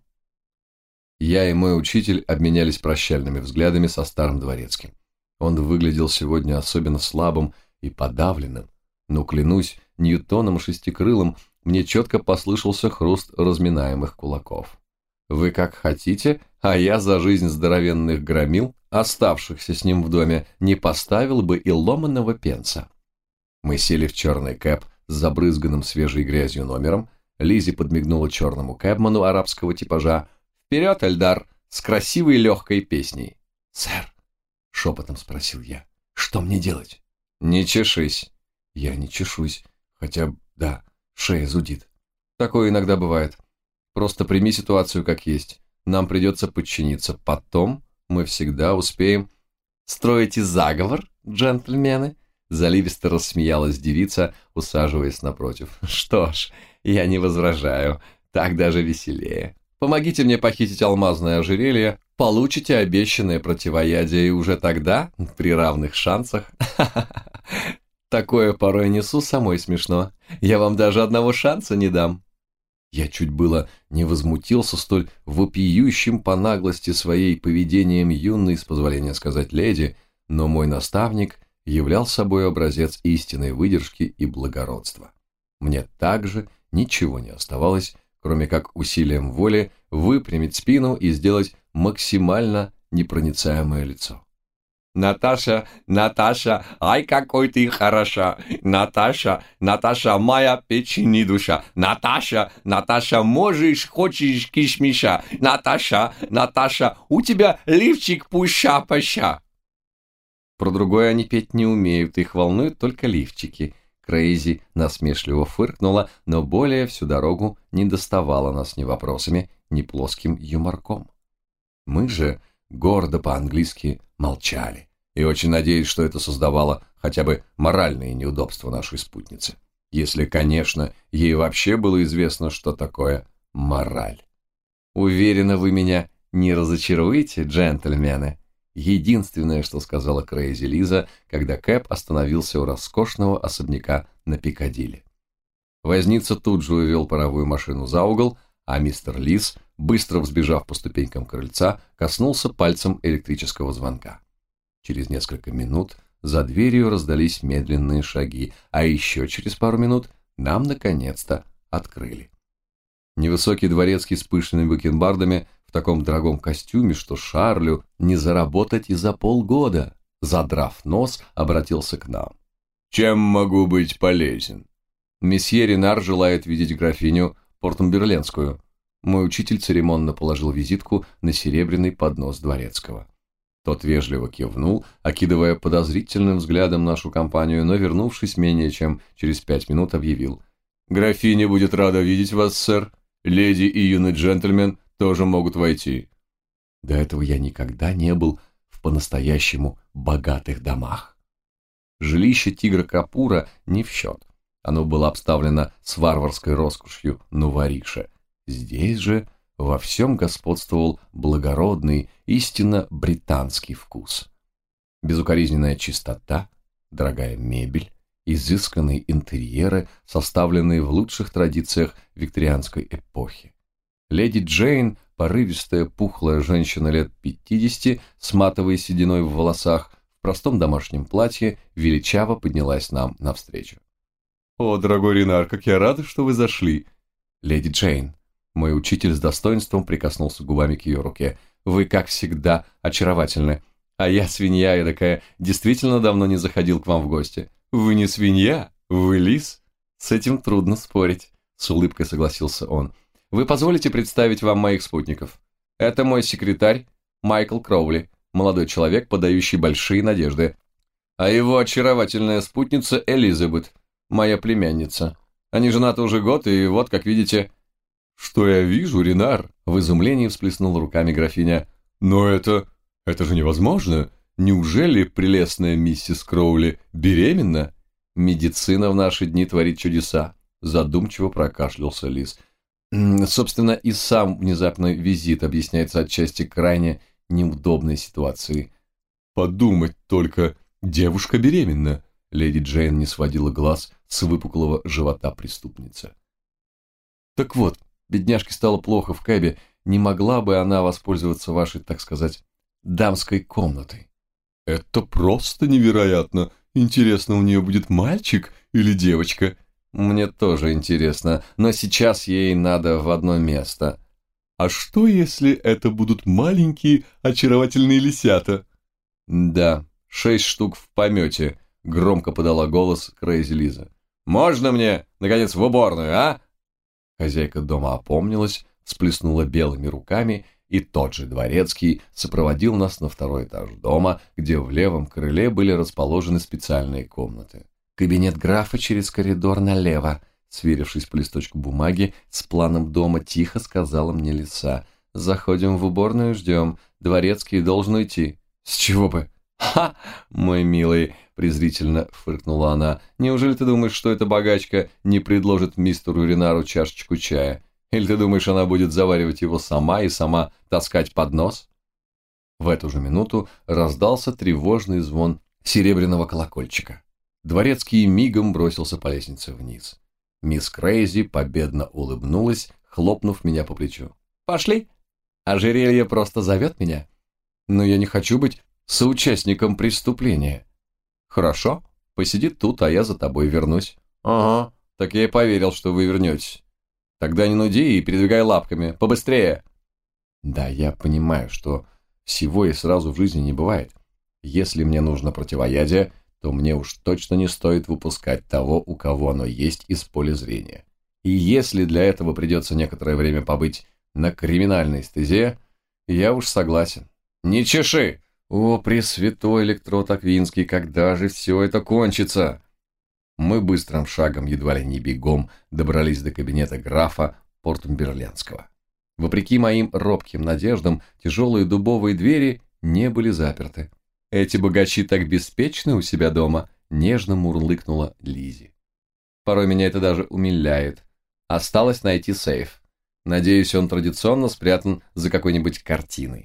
Я и мой учитель обменялись прощальными взглядами со старым дворецким. Он выглядел сегодня особенно слабым и подавленным, но, клянусь, Ньютоном шестикрылым мне четко послышался хруст разминаемых кулаков. Вы как хотите, а я за жизнь здоровенных громил, оставшихся с ним в доме, не поставил бы и ломаного пенса. Мы сели в черный кэб с забрызганным свежей грязью номером. Лиззи подмигнула черному кэбману арабского типажа. «Вперед, Эльдар, с красивой легкой песней!» «Сэр», — шепотом спросил я, — «что мне делать?» «Не чешись». «Я не чешусь, хотя, да, шея зудит». «Такое иногда бывает. Просто прими ситуацию как есть. Нам придется подчиниться. Потом мы всегда успеем...» «Строите заговор, джентльмены?» Заливисто рассмеялась девица, усаживаясь напротив. «Что ж, я не возражаю. Так даже веселее. Помогите мне похитить алмазное ожерелье, получите обещанное противоядие, и уже тогда, при равных шансах...» Такое порой несу, самой смешно. Я вам даже одного шанса не дам. Я чуть было не возмутился столь вопиющим по наглости своей поведением юной, с позволения сказать, леди, но мой наставник являл собой образец истинной выдержки и благородства. Мне также ничего не оставалось, кроме как усилием воли выпрямить спину и сделать максимально непроницаемое лицо. «Наташа, Наташа, ай, какой ты хороша! Наташа, Наташа, моя печень и душа! Наташа, Наташа, можешь, хочешь кишмиша! Наташа, Наташа, у тебя лифчик пуща-поща!» Про другое они петь не умеют, их волнуют только лифчики. Крейзи насмешливо фыркнула, но более всю дорогу не доставала нас ни вопросами, ни плоским юморком. Мы же гордо по-английски молчали, и очень надеюсь, что это создавало хотя бы моральные неудобства нашей спутнице, если, конечно, ей вообще было известно, что такое мораль. «Уверена, вы меня не разочаруете, джентльмены?» Единственное, что сказала Крейзи Лиза, когда кэб остановился у роскошного особняка на Пикадилли. Возница тут же увел паровую машину за угол, а мистер Лиз, быстро взбежав по ступенькам крыльца, коснулся пальцем электрического звонка. Через несколько минут за дверью раздались медленные шаги, а еще через пару минут нам, наконец-то, открыли. Невысокий дворецкий с пышными бакенбардами в таком дорогом костюме, что Шарлю не заработать и за полгода, задрав нос, обратился к нам. «Чем могу быть полезен?» «Месье Ренар желает видеть графиню Портумберленскую». Мой учитель церемонно положил визитку на серебряный поднос дворецкого. Тот вежливо кивнул, окидывая подозрительным взглядом нашу компанию, но, вернувшись менее чем через 5 минут, объявил: «Графиня будет рада видеть вас, сэр. Леди и юный джентльмен тоже могут войти». До этого я никогда не был в по-настоящему богатых домах. Жилище тигра Капура не в счет. Оно было обставлено с варварской роскошью новориша. Здесь же во всем господствовал благородный, истинно британский вкус. Безукоризненная чистота, дорогая мебель, изысканные интерьеры, составленные в лучших традициях викторианской эпохи. Леди Джейн, порывистая, пухлая женщина лет 50 с матовой сединой в волосах, в простом домашнем платье, величаво поднялась нам навстречу. «О, дорогой Ренар, как я рада, что вы зашли!» «Леди Джейн». Мой учитель с достоинством прикоснулся губами к ее руке. «Вы, как всегда, очаровательны. А я, свинья эдакая, действительно давно не заходил к вам в гости. Вы не свинья, вы лис. С этим трудно спорить, с улыбкой согласился он. Вы позволите представить вам моих спутников? Это мой секретарь Майкл Кроули, молодой человек, подающий большие надежды, а его очаровательная спутница Элизабет, моя племянница. Они женаты уже год, и вот, как видите... Что я вижу, Ренар? В изумлении всплеснула руками графиня. Но это же невозможно. Неужели прелестная миссис Кроули беременна? Медицина в наши дни творит чудеса. Задумчиво прокашлялся лис. Собственно, и сам внезапный визит объясняется отчасти крайне неудобной ситуацией. Подумать только, девушка беременна. Леди Джейн не сводила глаз с выпуклого живота преступницы. Так вот, бедняжке стало плохо в кэбе, не могла бы она воспользоваться вашей, так сказать, дамской комнатой? Это просто невероятно. Интересно, у нее будет мальчик или девочка? Мне тоже интересно, но сейчас ей надо в одно место. А что, если это будут маленькие очаровательные лисята? Да, 6 штук в помете, громко подала голос Крейзи Лиза. Можно мне, наконец, в уборную, а? Хозяйка дома опомнилась, всплеснула белыми руками, и тот же дворецкий сопроводил нас на второй этаж дома, где в левом крыле были расположены специальные комнаты. Кабинет графа через коридор налево, сверившись по листочку бумаги с планом дома, тихо сказала мне лиса. Заходим в уборную и ждем. Дворецкий должен уйти. С чего бы? Ха, мой милый, презрительно фыркнула она. Неужели ты думаешь, что эта богачка не предложит мистеру Ренару чашечку чая? Или ты думаешь, она будет заваривать его сама и сама таскать поднос? В эту же минуту раздался тревожный звон серебряного колокольчика. Дворецкий мигом бросился по лестнице вниз. Мисс Крейзи победно улыбнулась, хлопнув меня по плечу. «Пошли! Ожерелье просто зовет меня. Но я не хочу быть соучастником преступления». «Хорошо, посиди тут, а я за тобой вернусь». «Ага, так я и поверил, что вы вернетесь. Тогда не нуди и передвигай лапками, побыстрее». «Да, я понимаю, что всего и сразу в жизни не бывает. Если мне нужно противоядие, то мне уж точно не стоит выпускать того, у кого оно есть, из поля зрения. И если для этого придется некоторое время побыть на криминальной стезе, я уж согласен». «Не чеши!» «О, пресвятой электрод Аквинский, когда же все это кончится?» Мы быстрым шагом, едва ли не бегом, добрались до кабинета графа Портумберлендского. Вопреки моим робким надеждам, тяжелые дубовые двери не были заперты. «Эти богачи так беспечны у себя дома», — нежно мурлыкнула Лизи. «Порой меня это даже умиляет. Осталось найти сейф. Надеюсь, он традиционно спрятан за какой-нибудь картиной».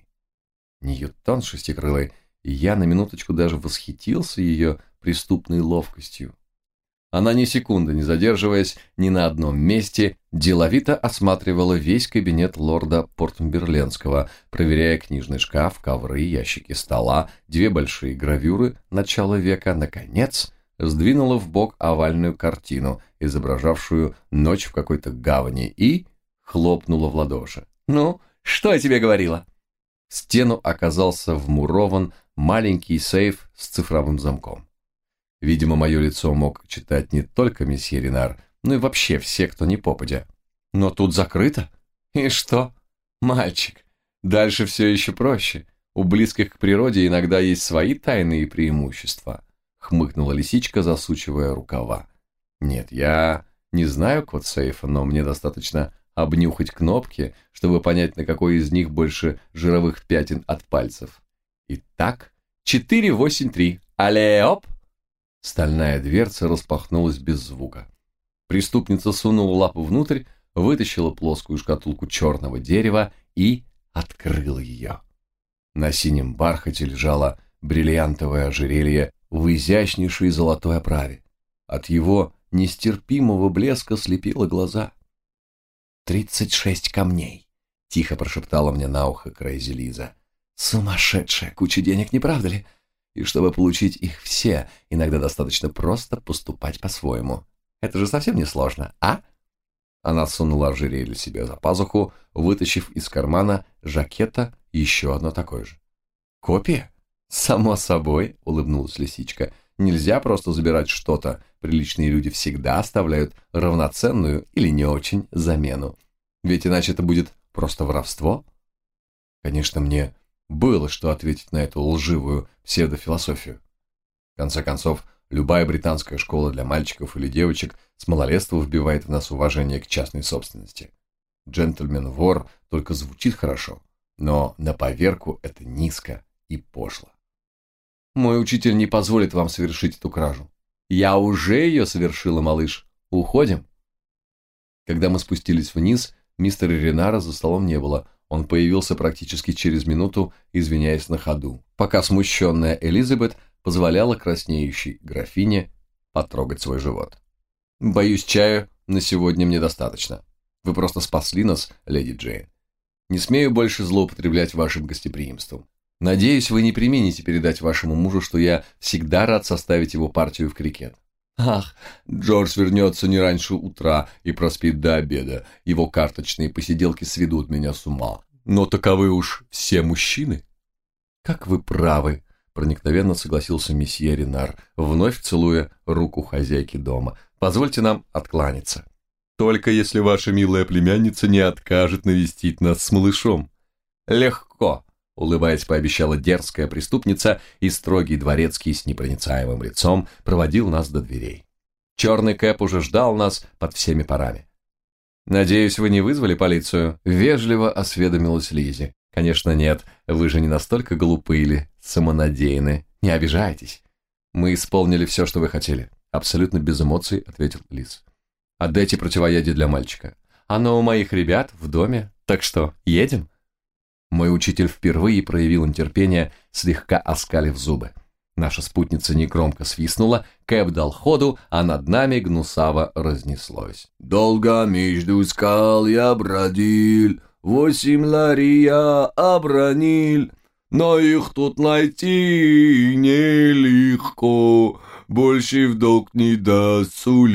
Ньютон шестикрылый, и я на минуточку даже восхитился ее преступной ловкостью. Она ни секунды не задерживаясь ни на одном месте, деловито осматривала весь кабинет лорда Портумберлендского, проверяя книжный шкаф, ковры, ящики стола, 2 большие гравюры начала века, наконец, сдвинула в бок овальную картину, изображавшую ночь в какой-то гавани, и хлопнула в ладоши. «Ну, что я тебе говорила?» В стену оказался вмурован маленький сейф с цифровым замком. Видимо, мое лицо мог читать не только месье Ренар, но и вообще все, кто не попадя. Но тут закрыто. И что? Мальчик, дальше все еще проще. У близких к природе иногда есть свои тайные преимущества. Хмыкнула лисичка, засучивая рукава. Нет, я не знаю код сейфа, но мне достаточно обнюхать кнопки, чтобы понять, на какой из них больше жировых пятен от пальцев. Итак, 483. Алле-оп! Стальная дверца распахнулась без звука. Преступница сунула лапу внутрь, вытащила плоскую шкатулку черного дерева и открыла ее. На синем бархате лежало бриллиантовое ожерелье в изящнейшей золотой оправе. От его нестерпимого блеска слепило глаза. 36 камней, тихо прошептала мне на ухо Крейзи Лиза. Сумасшедшая куча денег, не правда ли? И чтобы получить их все, иногда достаточно просто поступать по-своему. Это же совсем не сложно, а? Она сунула ожерелье себе за пазуху, вытащив из кармана жакета еще одно такое же. Копия? Само собой, улыбнулась лисичка. Нельзя просто забирать что-то. Приличные люди всегда оставляют равноценную или не очень замену. Ведь иначе это будет просто воровство. Конечно, мне было что ответить на эту лживую псевдофилософию. В конце концов, любая британская школа для мальчиков или девочек с малолетства вбивает в нас уважение к частной собственности. Джентльмен-вор только звучит хорошо, но на поверку это низко и пошло. Мой учитель не позволит вам совершить эту кражу. Я уже ее совершила, малыш. Уходим? Когда мы спустились вниз, мистера Ренара за столом не было. Он появился практически через минуту, извиняясь на ходу, пока смущенная Элизабет позволяла краснеющей графине потрогать свой живот. «Боюсь, чаю на сегодня мне достаточно. Вы просто спасли нас, леди Джейн. Не смею больше злоупотреблять вашим гостеприимством. Надеюсь, вы не преминете передать вашему мужу, что я всегда рад составить его партию в крикет. Ах, Джордж вернется не раньше утра и проспит до обеда. Его карточные посиделки сведут меня с ума. Но таковы уж все мужчины». «Как вы правы», — проникновенно согласился месье Ренар, вновь целуя руку хозяйки дома. «Позвольте нам откланяться. Только если ваша милая племянница не откажет навестить нас с малышом». «Легко», — улыбаясь, пообещала дерзкая преступница, и строгий дворецкий с непроницаемым лицом проводил нас до дверей. Черный Кэп уже ждал нас под всеми парами. «Надеюсь, вы не вызвали полицию?» — вежливо осведомилась Лиззи. «Конечно нет, вы же не настолько глупы или самонадеянны. Не обижайтесь. Мы исполнили все, что вы хотели». Абсолютно без эмоций ответил Лиз. «Отдайте противоядие для мальчика. Оно у моих ребят в доме, так что едем?» Мой учитель впервые проявил нетерпение, слегка оскалив зубы. Наша спутница негромко свистнула, Кэп дал ходу, а над нами гнусаво разнеслось. «Долго между скал я бродил, 8 лари я обронил, но их тут найти нелегко, больше в долг не даст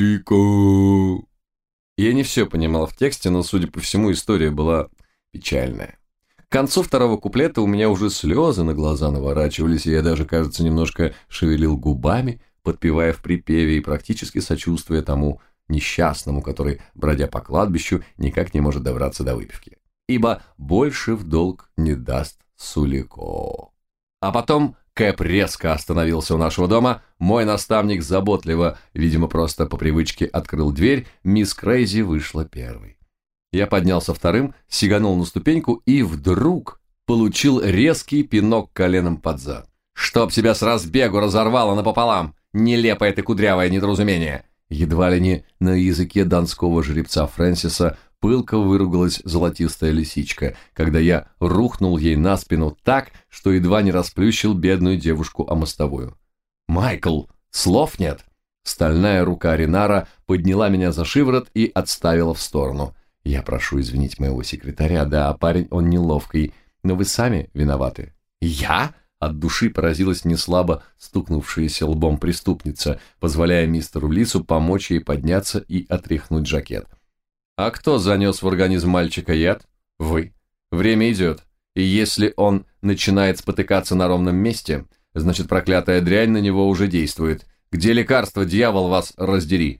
Сулико». Я не все понимал в тексте, но, судя по всему, история была печальная. К концу второго куплета у меня уже слезы на глаза наворачивались, и я даже, кажется, немножко шевелил губами, подпевая в припеве и практически сочувствуя тому несчастному, который, бродя по кладбищу, никак не может добраться до выпивки. Ибо больше в долг не даст Сулико. А потом Кэп резко остановился у нашего дома, мой наставник заботливо, видимо, просто по привычке открыл дверь, мисс Крейзи вышла первой. Я поднялся вторым, сиганул на ступеньку и вдруг получил резкий пинок коленом под зад. «Чтоб тебя с разбегу разорвало напополам! Нелепое ты кудрявое недоразумение!» Едва ли не на языке донского жеребца Фрэнсиса пылко выругалась золотистая лисичка, когда я рухнул ей на спину так, что едва не расплющил бедную девушку о мостовую. «Майкл, слов нет!» Стальная рука Ренара подняла меня за шиворот и отставила в сторону. «Я прошу извинить моего секретаря, да, парень он неловкий, но вы сами виноваты». «Я?» — от души поразилась неслабо стукнувшаяся лбом преступница, позволяя мистеру Лису помочь ей подняться и отряхнуть жакет. «А кто занес в организм мальчика яд? Вы. Время идет, и если он начинает спотыкаться на ровном месте, значит, проклятая дрянь на него уже действует. Где лекарство, дьявол, вас раздери?»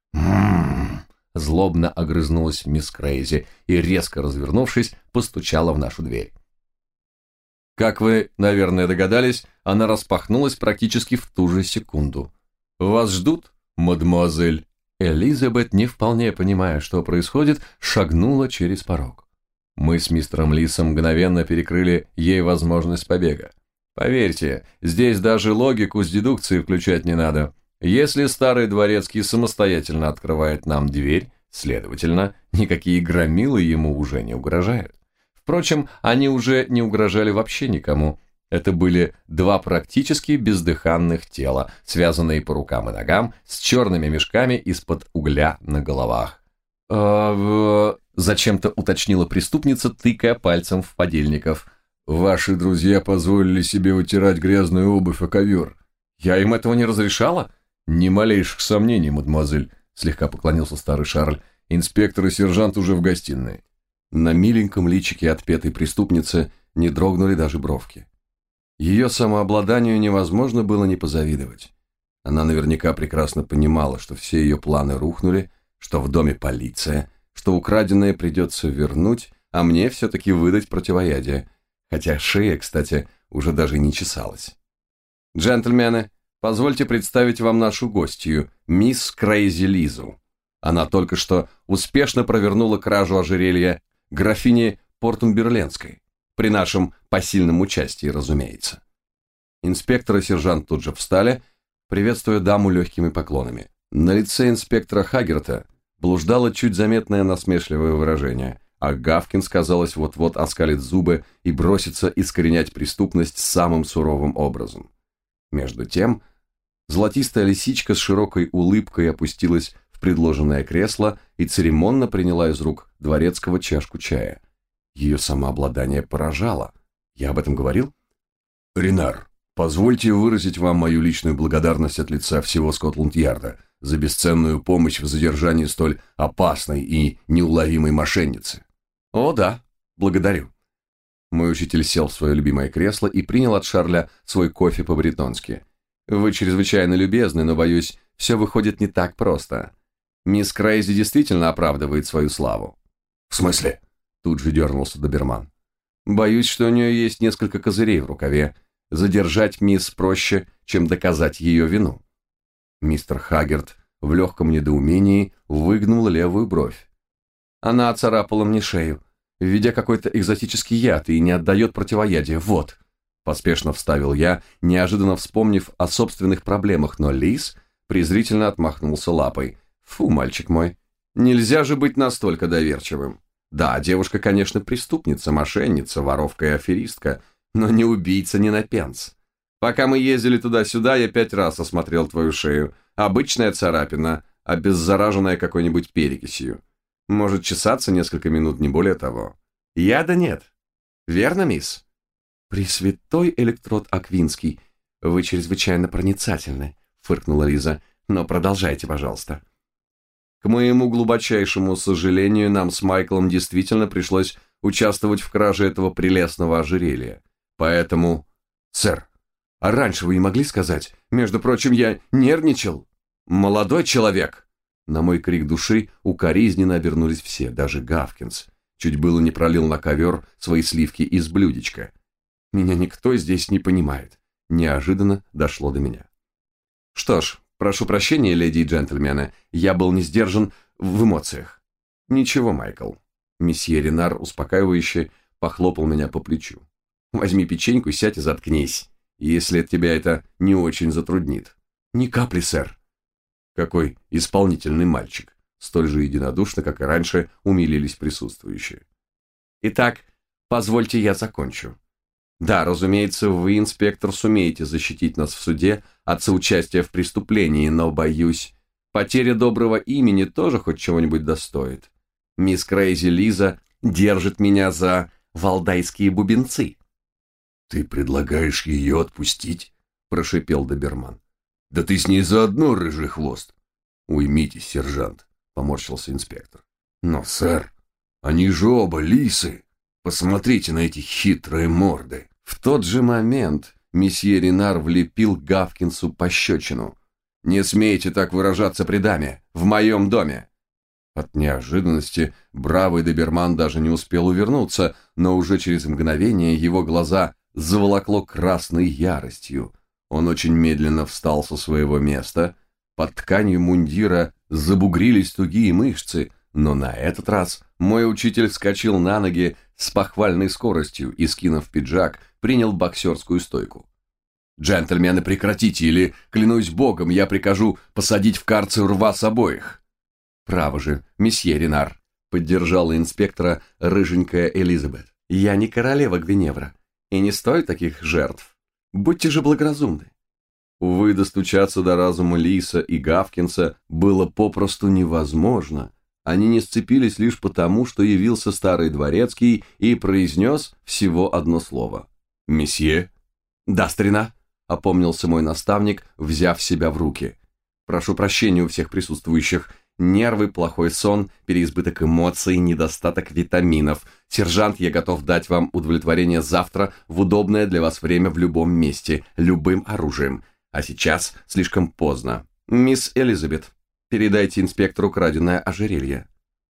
Злобно огрызнулась мисс Крейзи и, резко развернувшись, постучала в нашу дверь. Как вы, наверное, догадались, она распахнулась практически в ту же секунду. «Вас ждут, мадемуазель?» Элизабет, не вполне понимая, что происходит, шагнула через порог. Мы с мистером Лисом мгновенно перекрыли ей возможность побега. Поверьте, здесь даже логику с дедукцией включать не надо. Если старый дворецкий самостоятельно открывает нам дверь, следовательно, никакие громилы ему уже не угрожают. Впрочем, они уже не угрожали вообще никому. Это были два практически бездыханных тела, связанные по рукам и ногам, с черными мешками из-под угля на головах. Зачем-то уточнила преступница, тыкая пальцем в подельников. «Ваши друзья позволили себе вытирать грязную обувь о ковер. Я им этого не разрешала?» «Ни малейших сомнений, мадемуазель», — слегка поклонился старый Шарль. «Инспектор и сержант уже в гостиной». На миленьком личике отпетой преступницы не дрогнули даже бровки. Ее самообладанию невозможно было не позавидовать. Она наверняка прекрасно понимала, что все ее планы рухнули, что в доме полиция, что украденное придется вернуть, а мне все-таки выдать противоядие, хотя шея, кстати, уже даже не чесалась. «Джентльмены, позвольте представить вам нашу гостью, мисс Крейзи Лизу. Она только что успешно провернула кражу ожерелья графини Портумберленской, при нашем посильном участии, разумеется». Инспектор и сержант тут же встали, приветствуя даму легкими поклонами. На лице инспектора Хаггерта блуждало чуть заметное насмешливое выражение, а Гавкинс, казалось, вот-вот оскалит зубы и бросится искоренять преступность самым суровым образом. Между тем, золотистая лисичка с широкой улыбкой опустилась в предложенное кресло и церемонно приняла из рук дворецкого чашку чая. Ее самообладание поражало. Я об этом говорил? «Ренар, позвольте выразить вам мою личную благодарность от лица всего Скотланд-Ярда за бесценную помощь в задержании столь опасной и неуловимой мошенницы». «О, да, благодарю». Мой учитель сел в свое любимое кресло и принял от Шарля свой кофе по-бретонски. «Вы чрезвычайно любезны, но, боюсь, все выходит не так просто. Мисс Крейзи действительно оправдывает свою славу». «В смысле?» – тут же дернулся доберман. «Боюсь, что у нее есть несколько козырей в рукаве. Задержать мисс проще, чем доказать ее вину». Мистер Хаггерт в легком недоумении выгнул левую бровь. «Она оцарапала мне шею, введя какой-то экзотический яд, и не отдает противоядие. Вот», – поспешно вставил я, неожиданно вспомнив о собственных проблемах, но Лис презрительно отмахнулся лапой. «Фу, мальчик мой, нельзя же быть настолько доверчивым. Да, девушка, конечно, преступница, мошенница, воровка и аферистка, но не убийца ни на пенс. Пока мы ездили туда-сюда, я 5 раз осмотрел твою шею. Обычная царапина, обеззараженная какой-нибудь перекисью. Может чесаться несколько минут, не более того. Яда нет. Верно, мисс?» «Пресвятой электрод Аквинский, вы чрезвычайно проницательны», — фыркнула Лиза. «Но продолжайте, пожалуйста». «К моему глубочайшему сожалению, нам с Майклом действительно пришлось участвовать в краже этого прелестного ожерелья. Поэтому...» «Сэр, а раньше вы не могли сказать? Между прочим, я нервничал. Молодой человек!» На мой крик души укоризненно обернулись все, даже Гавкинс. Чуть было не пролил на ковер свои сливки из блюдечка. «Меня никто здесь не понимает». Неожиданно дошло до меня. «Что ж, прошу прощения, леди и джентльмены, я был не сдержан в эмоциях». «Ничего, Майкл». Месье Ренар успокаивающе похлопал меня по плечу. «Возьми печеньку, сядь и заткнись, если тебя это не очень затруднит». «Ни капли, сэр». Какой исполнительный мальчик. Столь же единодушно, как и раньше, умилились присутствующие. «Итак, позвольте я закончу. Да, разумеется, вы, инспектор, сумеете защитить нас в суде от соучастия в преступлении, но, боюсь, потеря доброго имени тоже хоть чего-нибудь достоит. Мисс Крейзи Лиза держит меня за валдайские бубенцы». «Ты предлагаешь ее отпустить?» – прошипел доберман. «Да ты с ней заодно, рыжий хвост!» «Уймитесь, сержант», – поморщился инспектор. «Но, сэр, они же оба лисы! Посмотрите на эти хитрые морды!» В тот же момент месье Ренар влепил Гавкинсу пощечину. «Не смейте так выражаться при даме, в моем доме!» От неожиданности бравый доберман даже не успел увернуться, но уже через мгновение его глаза заволокло красной яростью. Он очень медленно встал со своего места, под тканью мундира забугрились тугие мышцы, но на этот раз мой учитель вскочил на ноги с похвальной скоростью и, скинув пиджак, принял боксерскую стойку. «Джентльмены, прекратите, или, клянусь богом, я прикажу посадить в карцер вас обоих». «Право же, месье Ренар», — поддержала инспектора рыженькая Элизабет. «Я не королева Гвиневра и не стою таких жертв. Будьте же благоразумны». Увы, достучаться до разума Лиса и Гавкинса было попросту невозможно. Они не сцепились лишь потому, что явился старый дворецкий и произнес всего одно слово. «Месье?» «Да, старина», — опомнился мой наставник, взяв себя в руки. «Прошу прощения у всех присутствующих. Нервы, плохой сон, переизбыток эмоций, недостаток витаминов. Сержант, я готов дать вам удовлетворение завтра в удобное для вас время в любом месте, любым оружием. А сейчас слишком поздно. Мисс Элизабет, передайте инспектору краденое ожерелье.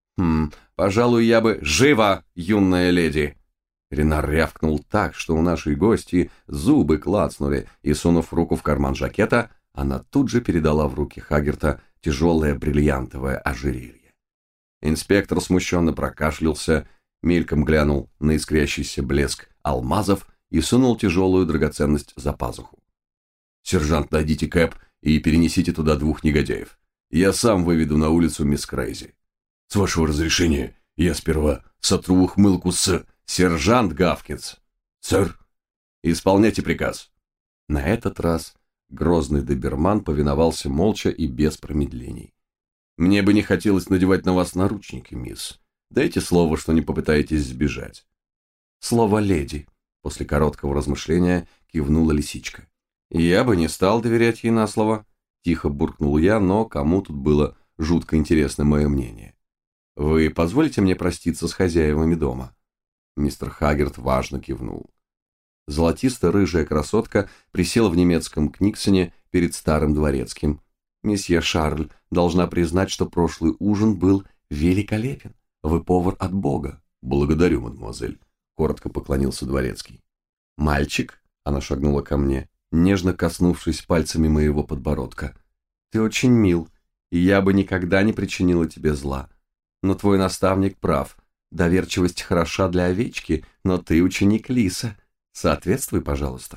Пожалуй, я бы... Живо, юная леди! Ренар рявкнул так, что у нашей гости зубы клацнули, и, сунув руку в карман жакета, она тут же передала в руки Хагерта тяжелое бриллиантовое ожерелье. Инспектор смущенно прокашлялся, мельком глянул на искрящийся блеск алмазов и сунул тяжелую драгоценность за пазуху. «Сержант, найдите Кэп и перенесите туда 2 негодяев. Я сам выведу на улицу мисс Крейзи. С вашего разрешения, я сперва сотру ухмылку с... Сержант Гавкинс!» «Сэр!» «Исполняйте приказ!» На этот раз грозный доберман повиновался молча и без промедлений. «Мне бы не хотелось надевать на вас наручники, мисс. Дайте слово, что не попытаетесь сбежать». «Слово леди», — после короткого размышления кивнула лисичка. «Я бы не стал доверять ей на слово», — тихо буркнул я, но кому тут было жутко интересно мое мнение. «Вы позволите мне проститься с хозяевами дома?» Мистер Хагерт важно кивнул. Золотисто-рыжая красотка присела в немецком книгсоне перед старым дворецким. «Месье Шарль, должна признать, что прошлый ужин был великолепен. Вы повар от Бога». «Благодарю, мадемуазель», — коротко поклонился дворецкий. «Мальчик», — она шагнула ко мне, нежно коснувшись пальцами моего подбородка, — «ты очень мил, и я бы никогда не причинила тебе зла. Но твой наставник прав. Доверчивость хороша для овечки, но ты ученик лиса. Соответствуй, пожалуйста».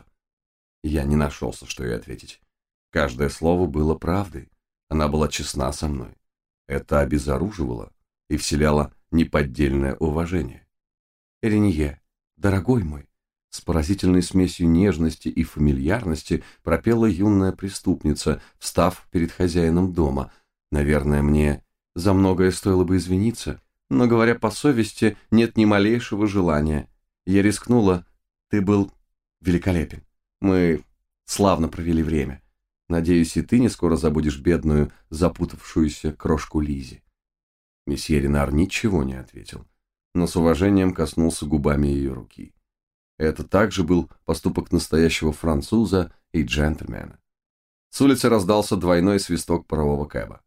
Я не нашелся, что ей ответить. Каждое слово было правдой. Она была честна со мной. Это обезоруживало и вселяло неподдельное уважение. «Ренье, дорогой мой», с поразительной смесью нежности и фамильярности пропела юная преступница, встав перед хозяином дома. Наверное, мне за многое стоило бы извиниться, но, говоря по совести, нет ни малейшего желания. Я рискнула. Ты был великолепен. Мы славно провели время. Надеюсь, и ты не скоро забудешь бедную, запутавшуюся крошку Лизи. Месье Ренар ничего не ответил, но с уважением коснулся губами ее руки. Это также был поступок настоящего француза и джентльмена. С улицы раздался двойной свисток парового кэба.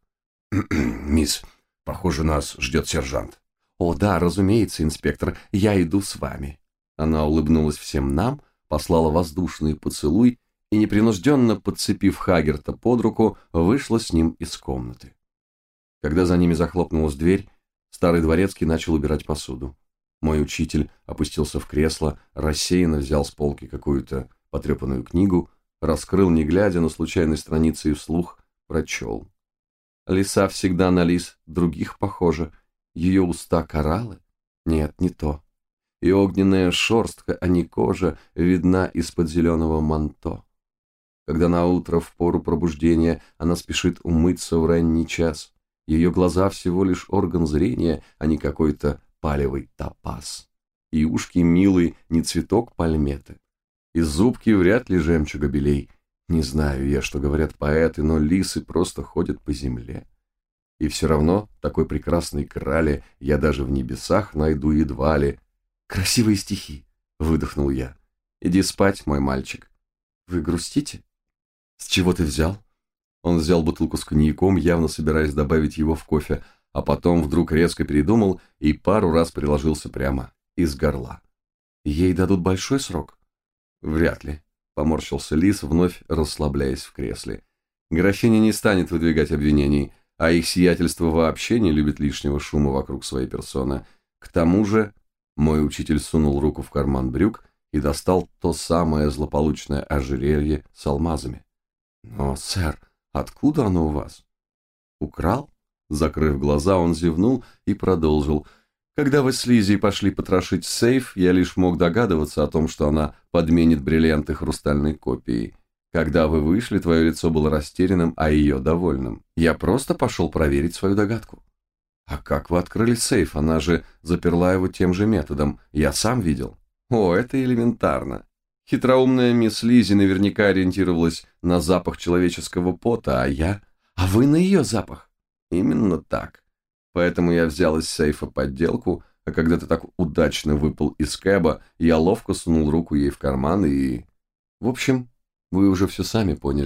«Мисс, похоже, нас ждет сержант». «О, да, разумеется, инспектор, я иду с вами». Она улыбнулась всем нам, послала воздушный поцелуй и, непринужденно подцепив Хагерта под руку, вышла с ним из комнаты. Когда за ними захлопнулась дверь, старый дворецкий начал убирать посуду. Мой учитель опустился в кресло, рассеянно взял с полки какую-то потрепанную книгу, раскрыл, не глядя, на случайной странице и вслух прочел. «Лиса всегда на лис, других похожа. Ее уста кораллы? Нет, не то. И огненная шерстка, а не кожа, видна из-под зеленого манто. Когда наутро в пору пробуждения она спешит умыться в ранний час, ее глаза всего лишь орган зрения, а не какой-то палевый топаз. И ушки милый, не цветок пальметы. И зубки вряд ли жемчуга белей. Не знаю я, что говорят поэты, но лисы просто ходят по земле. И все равно такой прекрасной крале я даже в небесах найду едва ли. Красивые стихи, выдохнул я. Иди спать, мой мальчик. Вы грустите? С чего ты взял? Он взял бутылку с коньяком, явно собираясь добавить его в кофе, а потом вдруг резко передумал и пару раз приложился прямо из горла. Ей дадут большой срок? Вряд ли, поморщился лис, вновь расслабляясь в кресле. Графиня не станет выдвигать обвинений, а их сиятельство вообще не любит лишнего шума вокруг своей персоны. К тому же мой учитель сунул руку в карман брюк и достал то самое злополучное ожерелье с алмазами. «Но, сэр, откуда оно у вас?» «Украл?» Закрыв глаза, он зевнул и продолжил. «Когда вы с Лизей пошли потрошить сейф, я лишь мог догадываться о том, что она подменит бриллианты хрустальной копией. Когда вы вышли, твое лицо было растерянным, а ее довольным. Я просто пошел проверить свою догадку». «А как вы открыли сейф? Она же заперла его тем же методом. Я сам видел». «О, это элементарно. Хитроумная мисс Лизи наверняка ориентировалась на запах человеческого пота, а я... А вы на ее запах?» «Именно так. Поэтому я взял из сейфа подделку, а когда ты так удачно выпал из кэба, я ловко сунул руку ей в карман и... В общем, вы уже все сами поняли.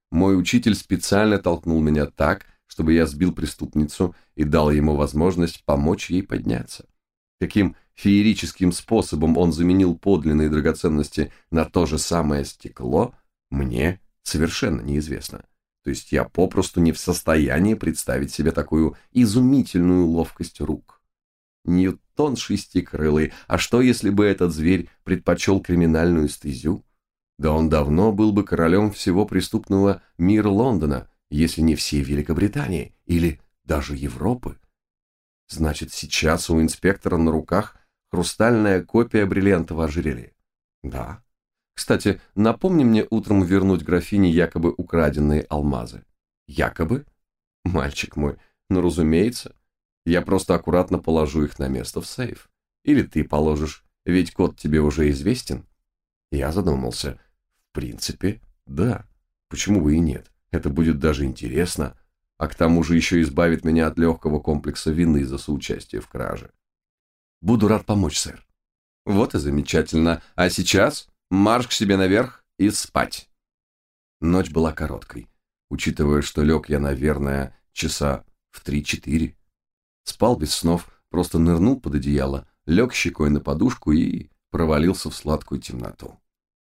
Мой учитель специально толкнул меня так, чтобы я сбил преступницу и дал ему возможность помочь ей подняться. Каким феерическим способом он заменил подлинные драгоценности на то же самое стекло, мне совершенно неизвестно. То есть я попросту не в состоянии представить себе такую изумительную ловкость рук. Ньютон шестикрылый, а что если бы этот зверь предпочел криминальную стезю? Да он давно был бы королем всего преступного мира Лондона, если не всей Великобритании или даже Европы. Значит, сейчас у инспектора на руках хрустальная копия бриллиантового ожерелья. Да. Кстати, напомни мне утром вернуть графине якобы украденные алмазы. Якобы? Мальчик мой, ну разумеется. Я просто аккуратно положу их на место в сейф. Или ты положишь, ведь код тебе уже известен. Я задумался. В принципе, да. Почему бы и нет? Это будет даже интересно. А к тому же еще избавит меня от легкого комплекса вины за соучастие в краже. Буду рад помочь, сэр. Вот и замечательно. А сейчас марш к себе наверх и спать. Ночь была короткой, учитывая, что лег я, наверное, часа в 3-4. Спал без снов, просто нырнул под одеяло, лег щекой на подушку и провалился в сладкую темноту.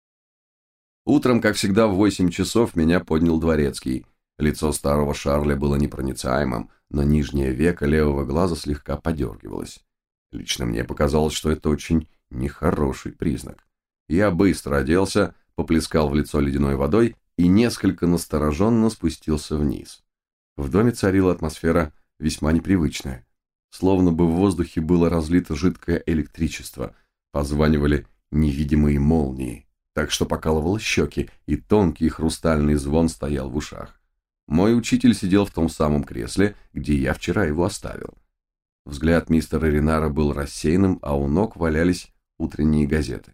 Утром, как всегда, в 8 часов меня поднял дворецкий. Лицо старого Шарля было непроницаемым, но нижнее веко левого глаза слегка подергивалось. Лично мне показалось, что это очень нехороший признак. Я быстро оделся, поплескал в лицо ледяной водой и несколько настороженно спустился вниз. В доме царила атмосфера весьма непривычная. Словно бы в воздухе было разлито жидкое электричество, позванивали невидимые молнии, так что покалывало щеки, и тонкий хрустальный звон стоял в ушах. Мой учитель сидел в том самом кресле, где я вчера его оставил. Взгляд мистера Ренара был рассеянным, а у ног валялись утренние газеты.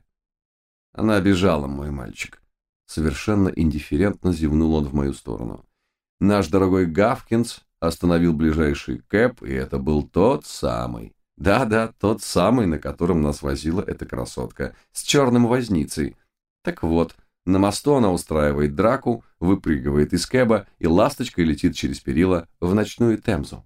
Она обижала, мой мальчик. Совершенно индифферентно зевнул он в мою сторону. Наш дорогой Гавкинс остановил ближайший кэб, и это был тот самый. Да-да, тот самый, на котором нас возила эта красотка, с черным возницей. Так вот, на мосту она устраивает драку, выпрыгивает из кэба и ласточкой летит через перила в ночную Темзу.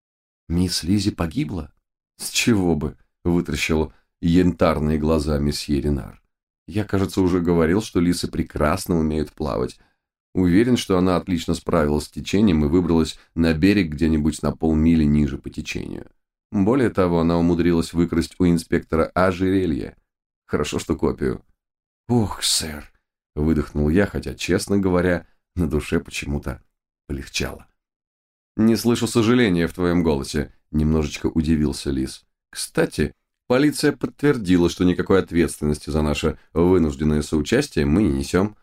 «Мисс Лизи погибла?» «С чего бы?» — вытаращил янтарные глаза месье Ренар. «Я, кажется, уже говорил, что лисы прекрасно умеют плавать. Уверен, что она отлично справилась с течением и выбралась на берег где-нибудь на полмили ниже по течению. Более того, она умудрилась выкрасть у инспектора ожерелье. Хорошо, что копию». «Ох, сэр!» — выдохнул я, хотя, честно говоря, на душе почему-то полегчало. «Не слышу сожаления в твоем голосе», — немножечко удивился Лис. «Кстати, полиция подтвердила, что никакой ответственности за наше вынужденное соучастие мы не несем,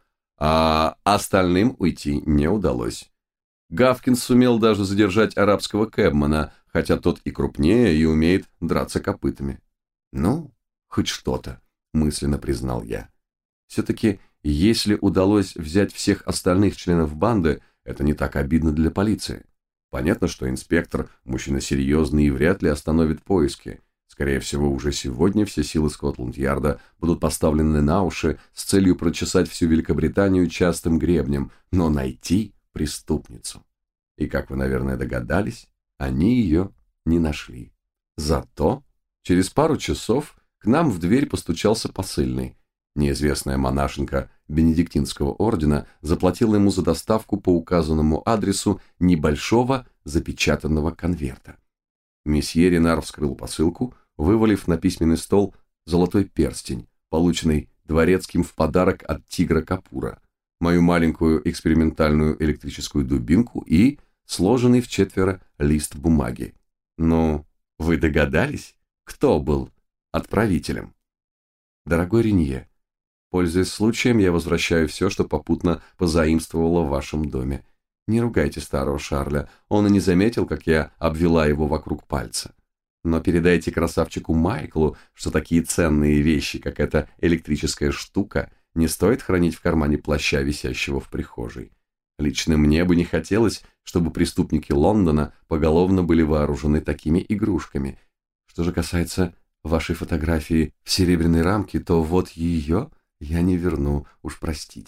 а остальным уйти не удалось. Гавкинс сумел даже задержать арабского кэбмана, хотя тот и крупнее, и умеет драться копытами». «Ну, хоть что-то», — мысленно признал я. «Все-таки, если удалось взять всех остальных членов банды, это не так обидно для полиции. Понятно, что инспектор – мужчина серьезный и вряд ли остановит поиски. Скорее всего, уже сегодня все силы Скотланд-Ярда будут поставлены на уши с целью прочесать всю Великобританию частым гребнем, но найти преступницу. И, как вы, наверное, догадались, они ее не нашли. Зато через пару часов к нам в дверь постучался посыльный. Неизвестная монашенка Бенедиктинского ордена заплатила ему за доставку по указанному адресу небольшого запечатанного конверта. Месье Ренар вскрыл посылку, вывалив на письменный стол золотой перстень, полученный дворецким в подарок от тигра Капура, мою маленькую экспериментальную электрическую дубинку и сложенный в четверо лист бумаги. Ну, вы догадались, кто был отправителем? Дорогой Ренье, пользуясь случаем, я возвращаю все, что попутно позаимствовала в вашем доме. Не ругайте старого Шарля, он и не заметил, как я обвела его вокруг пальца. Но передайте красавчику Майклу, что такие ценные вещи, как эта электрическая штука, не стоит хранить в кармане плаща, висящего в прихожей. Лично мне бы не хотелось, чтобы преступники Лондона поголовно были вооружены такими игрушками. Что же касается вашей фотографии в серебряной рамке, то вот ее я не верну, уж простите.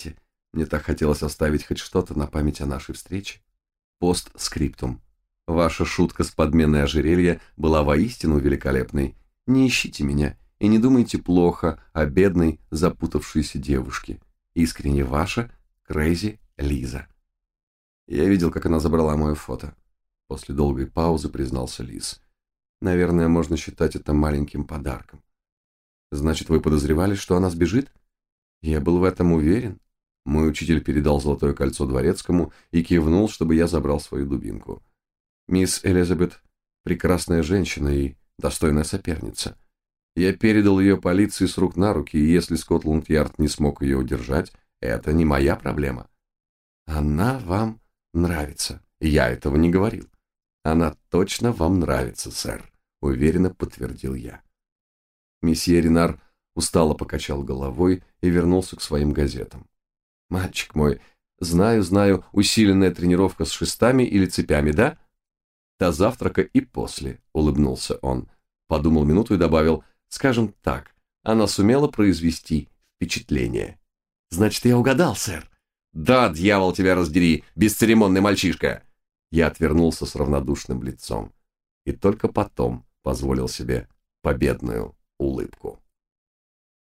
Мне так хотелось оставить хоть что-то на память о нашей встрече. Постскриптум. Ваша шутка с подменой ожерелья была воистину великолепной. Не ищите меня и не думайте плохо о бедной запутавшейся девушке. Искренне ваша Крейзи Лиза. Я видел, как она забрала мое фото. После долгой паузы признался Лиз. Наверное, можно считать это маленьким подарком. Значит, вы подозревали, что она сбежит? Я был в этом уверен. Мой учитель передал золотое кольцо дворецкому и кивнул, чтобы я забрал свою дубинку. Мисс Элизабет – прекрасная женщина и достойная соперница. Я передал ее полиции с рук на руки, и если Скотланд-Ярд не смог ее удержать, это не моя проблема. Она вам нравится. Я этого не говорил. Она точно вам нравится, сэр, уверенно подтвердил я. Месье Ренар устало покачал головой и вернулся к своим газетам. Мальчик мой, знаю, усиленная тренировка с шестами или цепями, да? До завтрака и после, улыбнулся он. Подумал минуту и добавил, скажем так, она сумела произвести впечатление. Значит, я угадал, сэр. Да, дьявол тебя раздери, бесцеремонный мальчишка. Я отвернулся с равнодушным лицом и только потом позволил себе победную улыбку.